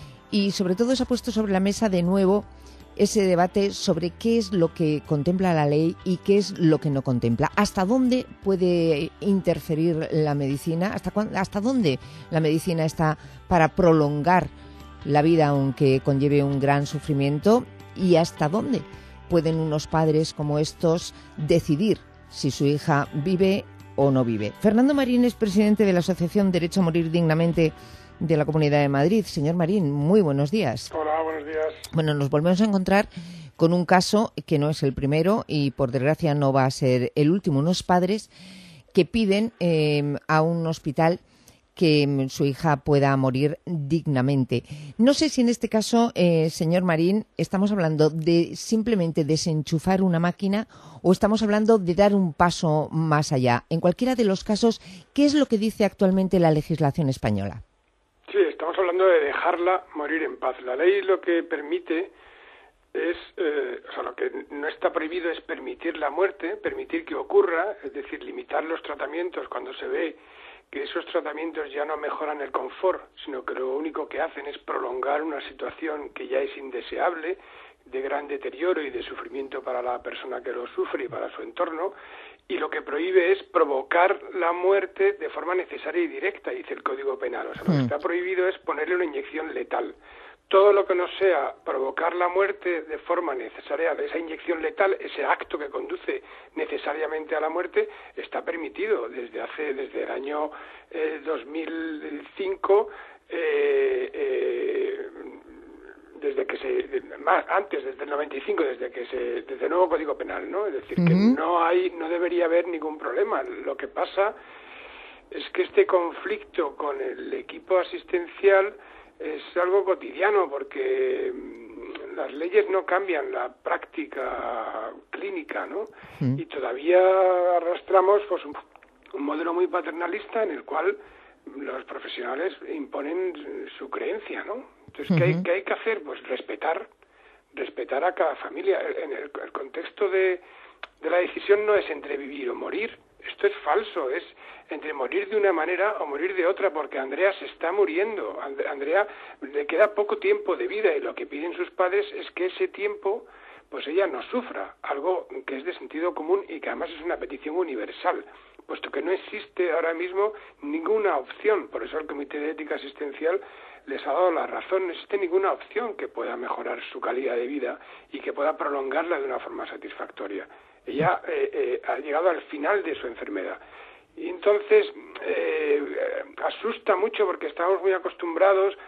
Y sobre todo se ha puesto sobre la mesa de nuevo ese debate sobre qué es lo que contempla la ley y qué es lo que no contempla. ¿Hasta dónde puede interferir la medicina? ¿Hasta, cuándo, hasta dónde la medicina está para prolongar la vida aunque conlleve un gran sufrimiento? ¿Y hasta dónde pueden unos padres como estos decidir si su hija vive o no vive? Fernando Marín es presidente de la Asociación Derecho a Morir Dignamente de la Comunidad de Madrid. Señor Marín, muy buenos días. Hola, buenos días. Bueno, nos volvemos a encontrar con un caso que no es el primero y por desgracia no va a ser el último. Unos padres que piden eh, a un hospital que su hija pueda morir dignamente. No sé si en este caso, eh, señor Marín, estamos hablando de simplemente desenchufar una máquina o estamos hablando de dar un paso más allá. En cualquiera de los casos, ¿qué es lo que dice actualmente la legislación española? Sí, estamos hablando de dejarla morir en paz. La ley lo que permite es, eh, o sea, lo que no está prohibido es permitir la muerte, permitir que ocurra, es decir, limitar los tratamientos cuando se ve que esos tratamientos ya no mejoran el confort, sino que lo único que hacen es prolongar una situación que ya es indeseable, de gran deterioro y de sufrimiento para la persona que lo sufre y para su entorno, y lo que prohíbe es provocar la muerte de forma necesaria y directa, dice el Código Penal. O sea, lo que está prohibido es ponerle una inyección letal. Todo lo que no sea provocar la muerte de forma necesaria, esa inyección letal, ese acto que conduce necesariamente a la muerte, está permitido desde hace desde el año eh, dos mil cinco, eh, eh, desde que se más antes desde el noventa y cinco, desde que se desde el nuevo Código Penal, ¿no? Es decir, uh-huh. que no hay no debería haber ningún problema. Lo que pasa es que este conflicto con el equipo asistencial es algo cotidiano, porque las leyes no cambian la práctica clínica, ¿no? Mm. Y todavía arrastramos pues un, un modelo muy paternalista en el cual los profesionales imponen su creencia, ¿no? Entonces, uh-huh. ¿qué hay, qué hay que hacer? Pues respetar, respetar a cada familia. En el, el contexto de, de la decisión no es entre vivir o morir. Esto es falso, es entre morir de una manera o morir de otra, porque Andrea se está muriendo. Andrea le queda poco tiempo de vida y lo que piden sus padres es que ese tiempo pues ella no sufra, algo que es de sentido común y que además es una petición universal, puesto que no existe ahora mismo ninguna opción. Por eso el Comité de Ética Asistencial les ha dado la razón. No existe ninguna opción que pueda mejorar su calidad de vida y que pueda prolongarla de una forma satisfactoria. Ella eh, eh, ha llegado al final de su enfermedad. Y entonces eh, asusta mucho porque estamos muy acostumbrados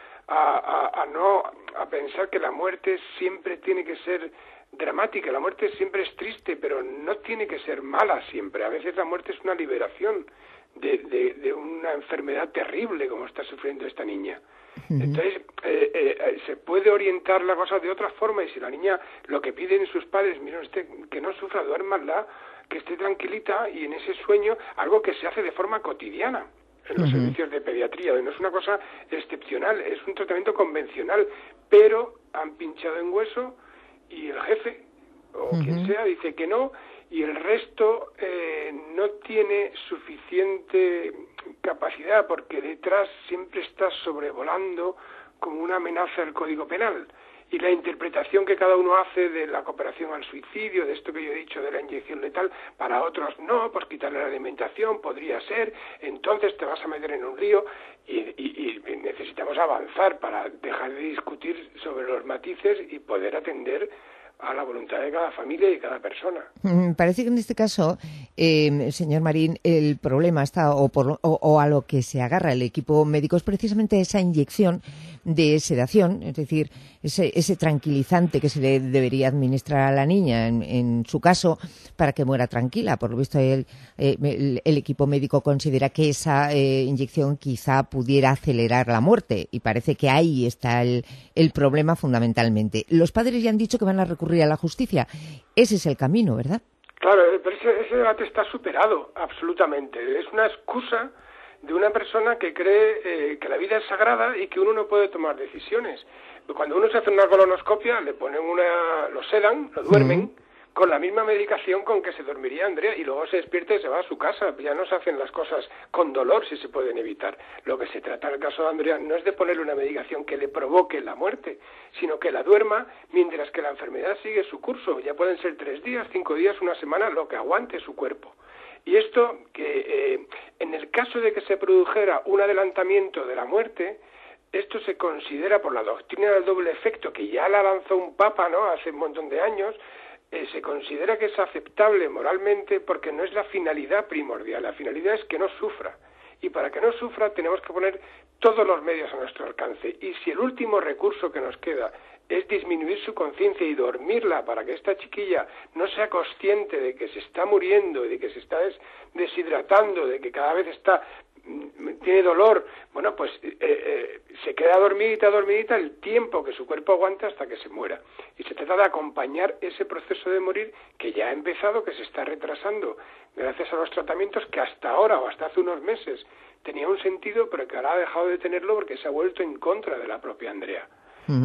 a, a, a no a pensar que la muerte siempre tiene que ser dramática. La muerte siempre es triste, pero no tiene que ser mala siempre. A veces la muerte es una liberación de, de, de una enfermedad terrible como está sufriendo esta niña. Entonces, eh, eh, se puede orientar la cosa de otra forma, y si la niña lo que piden sus padres, miren usted, que no sufra, duérmala, que esté tranquilita, y en ese sueño, algo que se hace de forma cotidiana en los uh-huh. servicios de pediatría, no es una cosa excepcional, es un tratamiento convencional, pero han pinchado en hueso y el jefe, o uh-huh. quien sea, dice que no, y el resto eh, no tiene suficiente capacidad, porque detrás siempre está sobrevolando como una amenaza el Código Penal, y la interpretación que cada uno hace de la cooperación al suicidio, de esto que yo he dicho de la inyección letal, para otros no, pues quitarle la alimentación podría ser, entonces te vas a meter en un lío, y, y, y necesitamos avanzar para dejar de discutir sobre los matices y poder atender a la voluntad de cada familia y cada persona. Mm, parece que en este caso, eh, señor Marín, el problema está, o, por, o, o a lo que se agarra el equipo médico, es precisamente esa inyección de sedación, es decir, ese, ese tranquilizante que se le debería administrar a la niña, en, en su caso, para que muera tranquila. Por lo visto, el, eh, el, el equipo médico considera que esa eh, inyección quizá pudiera acelerar la muerte, y parece que ahí está el, el problema fundamentalmente. Los padres ya han dicho que van a recurrir a la justicia. Ese es el camino, ¿verdad? Claro, pero ese, ese debate está superado, absolutamente. Es una excusa de una persona que cree eh, que la vida es sagrada y que uno no puede tomar decisiones. Cuando uno se hace una colonoscopia, le ponen una, lo sedan, lo duermen, uh-huh. con la misma medicación con que se dormiría Andrea, y luego se despierta y se va a su casa. Ya no se hacen las cosas con dolor si se pueden evitar. Lo que se trata en el caso de Andrea no es de ponerle una medicación que le provoque la muerte, sino que la duerma mientras que la enfermedad sigue su curso. Ya pueden ser tres días, cinco días, una semana, lo que aguante su cuerpo. Y esto, que eh, en el caso de que se produjera un adelantamiento de la muerte, esto se considera por la doctrina del doble efecto, que ya la lanzó un papa, ¿no?, hace un montón de años, eh, se considera que es aceptable moralmente porque no es la finalidad primordial. La finalidad es que no sufra. Y para que no sufra tenemos que poner todos los medios a nuestro alcance. Y si el último recurso que nos queda es disminuir su conciencia y dormirla para que esta chiquilla no sea consciente de que se está muriendo, de que se está des- deshidratando, de que cada vez está tiene dolor, bueno, pues eh, eh, se queda dormidita, dormidita el tiempo que su cuerpo aguanta hasta que se muera. Y se trata de acompañar ese proceso de morir que ya ha empezado, que se está retrasando gracias a los tratamientos que hasta ahora o hasta hace unos meses tenía un sentido, pero que ahora ha dejado de tenerlo porque se ha vuelto en contra de la propia Andrea. Uh-huh. Y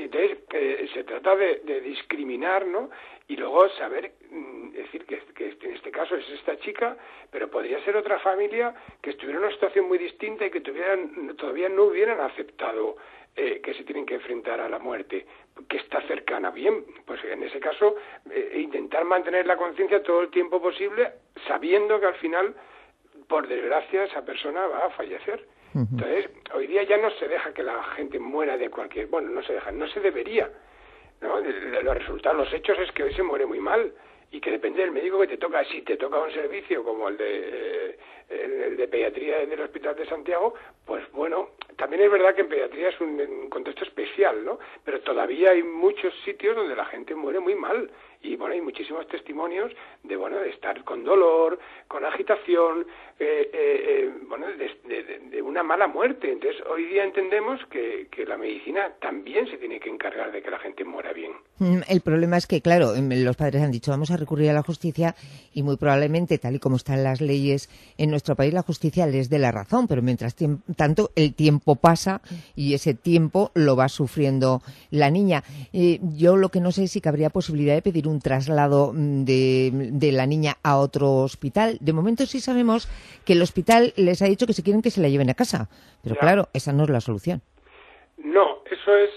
entonces eh, se trata de, de discriminar, ¿no? Y luego saber, mm, decir que, que en este caso es esta chica, pero podría ser otra familia que estuviera en una situación muy distinta y que tuvieran, todavía no hubieran aceptado eh, que se tienen que enfrentar a la muerte, que está cercana. Bien, pues en ese caso eh, intentar mantener la conciencia todo el tiempo posible, sabiendo que al final, por desgracia, esa persona va a fallecer. Entonces, hoy día ya no se deja que la gente muera de cualquier... Bueno, no se deja, no se debería, ¿no? De, de los resultados, los hechos es que hoy se muere muy mal y que depende del médico que te toca. Si te toca un servicio como el de eh, el, el de pediatría del Hospital de Santiago, pues bueno, también es verdad que en pediatría es un, un contexto especial, ¿no? Pero todavía hay muchos sitios donde la gente muere muy mal. Y bueno, hay muchísimos testimonios de bueno de estar con dolor, con agitación, eh, eh, eh, bueno, de, de, de una mala muerte. Entonces, hoy día entendemos que, que la medicina también se tiene que encargar de que la gente muera bien. El problema es que, claro, los padres han dicho, vamos a recurrir a la justicia y muy probablemente, tal y como están las leyes en nuestro país, la justicia les dé la razón, pero mientras tiemp- tanto el tiempo pasa y ese tiempo lo va sufriendo la niña. Eh, yo lo que no sé es si cabría posibilidad de pedir un traslado de, de la niña a otro hospital. De momento sí sabemos que el hospital les ha dicho que si quieren que se la lleven a casa, pero Ya. claro, esa no es la solución. No, eso es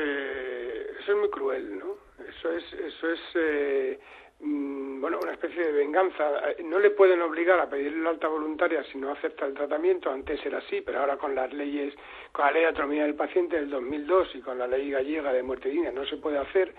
eh, eso es muy cruel, ¿no? Eso es eso es eh, mm, bueno, una especie de venganza. No le pueden obligar a pedir la alta voluntaria si no acepta el tratamiento. Antes era así, pero ahora con las leyes, con la ley de autonomía del paciente del dos mil dos y con la ley gallega de muerte digna no se puede hacer.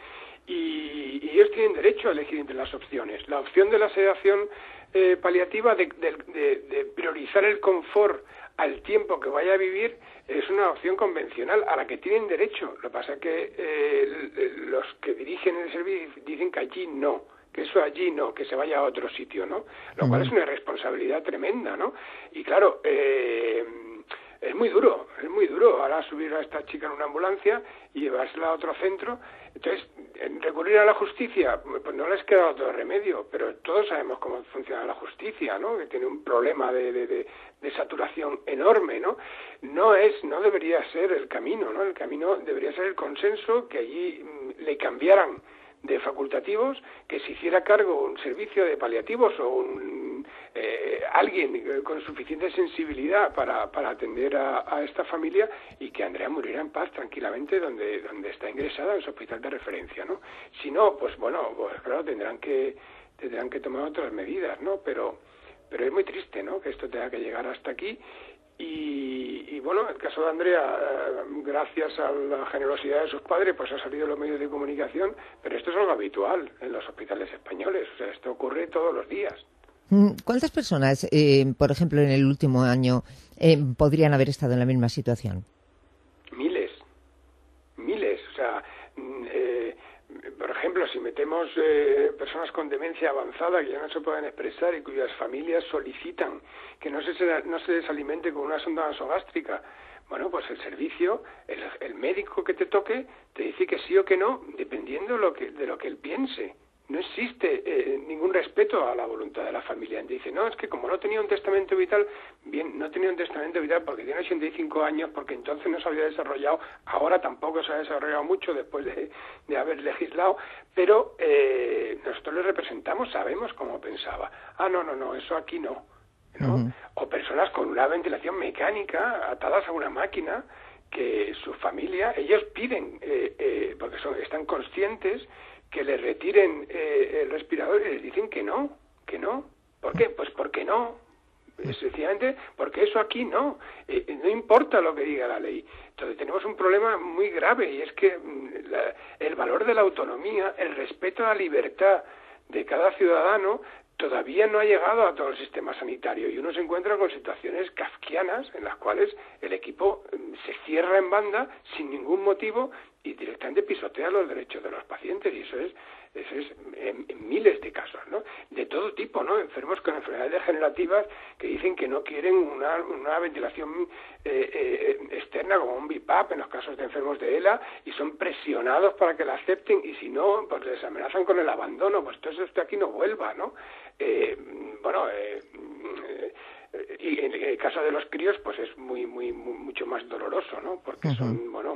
Y, y ellos tienen derecho a elegir entre las opciones. La opción de la sedación eh, paliativa, de, de, de, de priorizar el confort al tiempo que vaya a vivir, es una opción convencional a la que tienen derecho. Lo que pasa es que eh, los que dirigen el servicio dicen que allí no, que eso allí no, que se vaya a otro sitio, ¿no? Lo cual es una irresponsabilidad tremenda, ¿no? Y claro, eh, es muy duro, es muy duro ahora subir a esta chica en una ambulancia y llevársela a otro centro. Entonces, recurrir a la justicia, pues no les queda otro remedio, pero todos sabemos cómo funciona la justicia, ¿no? Que tiene un problema de, de, de, de saturación enorme, ¿no? No es, no debería ser el camino, ¿no? El camino debería ser el consenso, que allí mm, le cambiaran de facultativos, que se hiciera cargo un servicio de paliativos o un, eh, alguien con suficiente sensibilidad para, para atender a, a esta familia y que Andrea muriera en paz tranquilamente donde, donde está ingresada en su hospital de referencia, ¿no? Si no, pues bueno, pues claro, tendrán que tendrán que tomar otras medidas, ¿no? Pero pero es muy triste, ¿no? Que esto tenga que llegar hasta aquí. Y, y bueno, el caso de Andrea, eh, gracias a la generosidad de sus padres, pues ha salido en los medios de comunicación, pero esto es algo habitual en los hospitales españoles, o sea, esto ocurre todos los días. ¿Cuántas personas, eh, por ejemplo, en el último año eh, podrían haber estado en la misma situación? Miles, miles, o sea, eh, por ejemplo, si metemos eh, personas con demencia avanzada que ya no se pueden expresar y cuyas familias solicitan que no se, no se desalimente con una sonda nasogástrica, bueno, pues el servicio, el, el médico que te toque, te dice que sí o que no, dependiendo lo que, de lo que él piense. No existe eh, ningún respeto a la voluntad de la familia. Dice, no, es que como no tenía un testamento vital, bien, no tenía un testamento vital porque tiene ochenta y cinco años, porque entonces no se había desarrollado, ahora tampoco se ha desarrollado mucho después de, de haber legislado, pero eh, nosotros le representamos, sabemos cómo pensaba. Ah, no, no, no, eso aquí no, ¿no? Uh-huh. O personas con una ventilación mecánica atadas a una máquina que su familia, ellos piden, eh, eh, porque son, están conscientes que le retiren eh, el respirador y les dicen que no, que no. ¿Por qué? Pues porque no. Sencillamente porque eso aquí no. Eh, no importa lo que diga la ley. Entonces tenemos un problema muy grave y es que la, el valor de la autonomía, el respeto a la libertad de cada ciudadano todavía no ha llegado a todo el sistema sanitario y uno se encuentra con situaciones kafkianas en las cuales el equipo se cierra en banda sin ningún motivo y directamente pisotea los derechos de los pacientes y eso es eso es en, en miles de casos, ¿no? De todo tipo, ¿no? Enfermos con enfermedades degenerativas que dicen que no quieren una, una ventilación eh, eh, externa como un B I P A P en los casos de enfermos de ELA y son presionados para que la acepten y si no, pues les amenazan con el abandono, pues entonces usted aquí no vuelva, ¿no? Eh, bueno, eh, eh, y en el caso de los críos, pues es muy, muy, muy mucho más doloroso, ¿no? Porque uh-huh. son, bueno,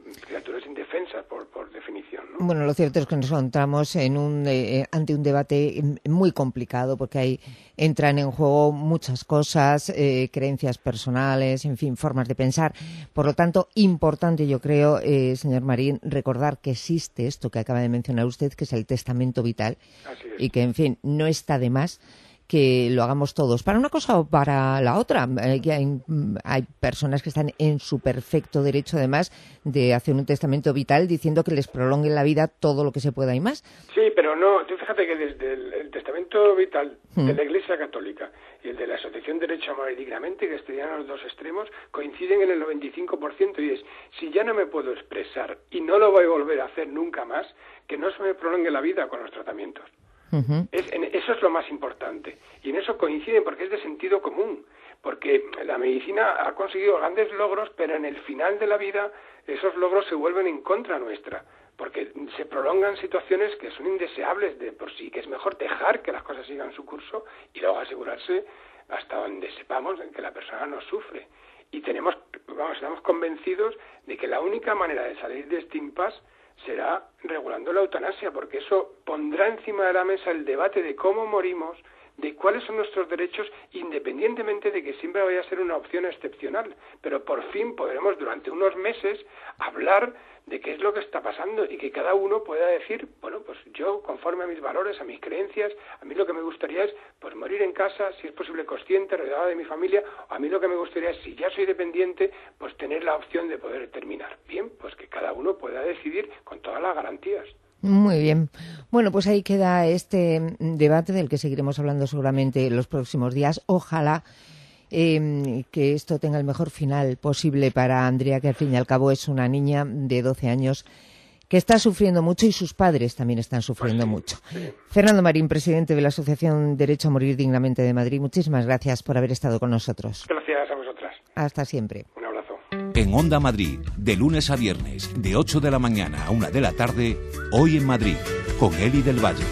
criaturas indefensas por, por definición, ¿no? Bueno, lo cierto es que nos encontramos en un, eh, ante un debate muy complicado porque ahí entran en juego muchas cosas, eh, creencias personales, en fin, formas de pensar. Por lo tanto, importante, yo creo, eh, señor Marín, recordar que existe esto que acaba de mencionar usted, que es el testamento vital, y que, en fin, no está de más que lo hagamos todos, para una cosa o para la otra. Hay, hay personas que están en su perfecto derecho, además, de hacer un testamento vital diciendo que les prolongue la vida todo lo que se pueda y más. Sí, pero no, tú fíjate que desde el, el testamento vital hmm. de la Iglesia Católica y el de la Asociación Derecho a Morir Dignamente, que estudian los dos extremos, coinciden en el noventa y cinco por ciento, y es, si ya no me puedo expresar y no lo voy a volver a hacer nunca más, que no se me prolongue la vida con los tratamientos. Uh-huh. Es, en, eso es lo más importante, y en eso coinciden porque es de sentido común, porque la medicina ha conseguido grandes logros, pero en el final de la vida esos logros se vuelven en contra nuestra, porque se prolongan situaciones que son indeseables de por sí, que es mejor dejar que las cosas sigan su curso y luego asegurarse hasta donde sepamos que la persona no sufre. Y tenemos, vamos, estamos convencidos de que la única manera de salir de este impasse será regulando la eutanasia, porque eso pondrá encima de la mesa el debate de cómo morimos, de cuáles son nuestros derechos, independientemente de que siempre vaya a ser una opción excepcional. Pero por fin podremos durante unos meses hablar de qué es lo que está pasando y que cada uno pueda decir, bueno, pues yo, conforme a mis valores, a mis creencias, a mí lo que me gustaría es pues morir en casa, si es posible consciente, rodeada de mi familia, a mí lo que me gustaría es, si ya soy dependiente, pues tener la opción de poder terminar. Bien, pues que cada uno pueda decidir con todas las garantías. Muy bien. Bueno, pues ahí queda este debate del que seguiremos hablando seguramente en los próximos días. Ojalá eh, que esto tenga el mejor final posible para Andrea, que al fin y al cabo es una niña de doce años que está sufriendo mucho y sus padres también están sufriendo pues sí, mucho. Sí. Fernando Marín, presidente de la Asociación Derecho a Morir Dignamente de Madrid, muchísimas gracias por haber estado con nosotros. Gracias a vosotras. Hasta siempre. Un abrazo. En Onda Madrid, de lunes a viernes, de ocho de la mañana a una de la tarde, Hoy en Madrid, con Eli del Valle.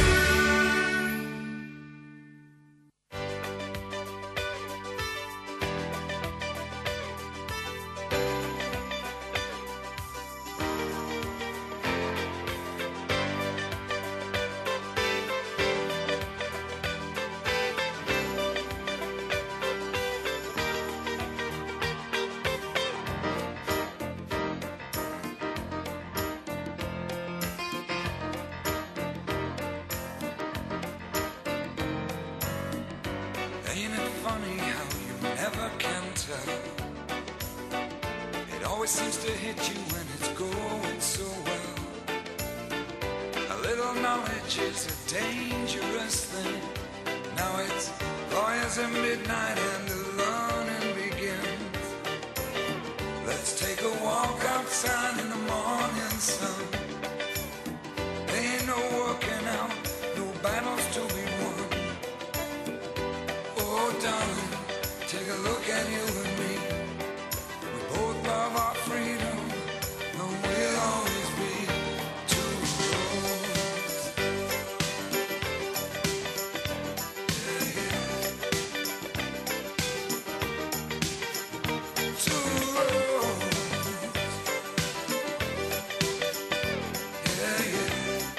Ain't it funny how you never can tell? It always seems to hit you when it's going so well. A little knowledge is a dangerous thing. Now it's lawyers at midnight and the learning begins. Let's take a walk outside in the morning sun. There ain't no working out, no battles to be won. Oh, darling, take a look at you and me. We both love our freedom, but we'll always be two roads. Yeah, yeah. Two roads. Yeah, yeah.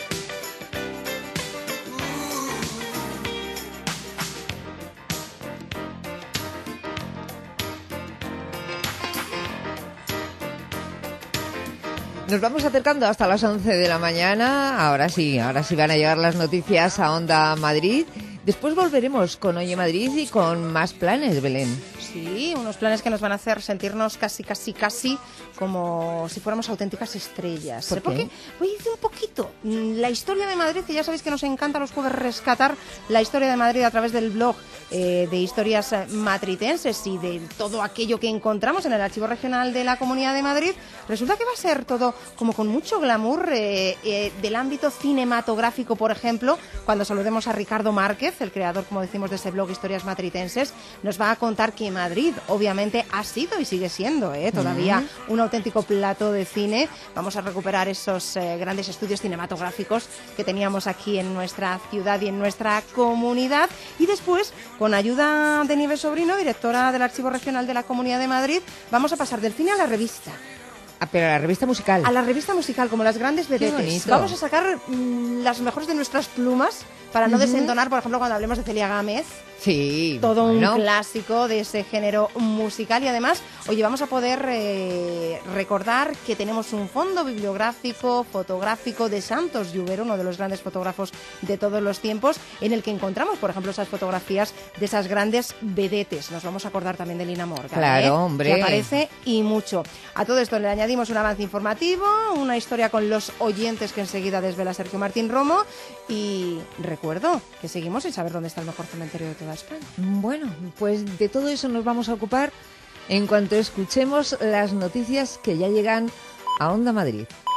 Nos vamos acercando hasta las once de la mañana. Ahora sí, ahora sí van a llegar las noticias a Onda Madrid. Después volveremos con Oye Madrid y con más planes, Belén. Sí, unos planes que nos van a hacer sentirnos casi, casi, casi como si fuéramos auténticas estrellas. ¿Por qué? Porque voy a decir un poquito la historia de Madrid, que ya sabéis que nos encanta los jueves rescatar la historia de Madrid a través del blog eh, de historias matritenses y de todo aquello que encontramos en el Archivo Regional de la Comunidad de Madrid. Resulta que va a ser todo como con mucho glamour eh, eh, del ámbito cinematográfico, por ejemplo, cuando saludemos a Ricardo Márquez, el creador, como decimos, de ese blog Historias Matritenses, nos va a contar que Madrid, obviamente, ha sido y sigue siendo ¿eh? todavía uh-huh. un auténtico plató de cine. Vamos a recuperar esos eh, grandes estudios cinematográficos que teníamos aquí en nuestra ciudad y en nuestra comunidad. Y después, con ayuda de Nieves Sobrino, directora del Archivo Regional de la Comunidad de Madrid, vamos a pasar del cine a la revista. Ah, pero a la revista musical. A la revista musical, como las grandes vedetes. bonito. Vamos a sacar mmm, las mejores de nuestras plumas para no Ujú. desentonar, por ejemplo, cuando hablemos de Celia Gámez. Sí. Todo bueno. un clásico de ese género musical y además, oye, vamos a poder eh, recordar que tenemos un fondo bibliográfico, fotográfico de Santos Lluver, uno de los grandes fotógrafos de todos los tiempos, en el que encontramos, por ejemplo, esas fotografías de esas grandes vedetes. Nos vamos a acordar también de Lina Morgan, Claro, ¿eh? hombre. Que aparece y mucho. A todo esto le añadimos un avance informativo, una historia con los oyentes que enseguida desvela Sergio Martín Romo y recuerdo que seguimos sin saber dónde está el mejor cementerio de toda España. Bueno, pues de todo eso nos vamos a ocupar en cuanto escuchemos las noticias que ya llegan a Onda Madrid.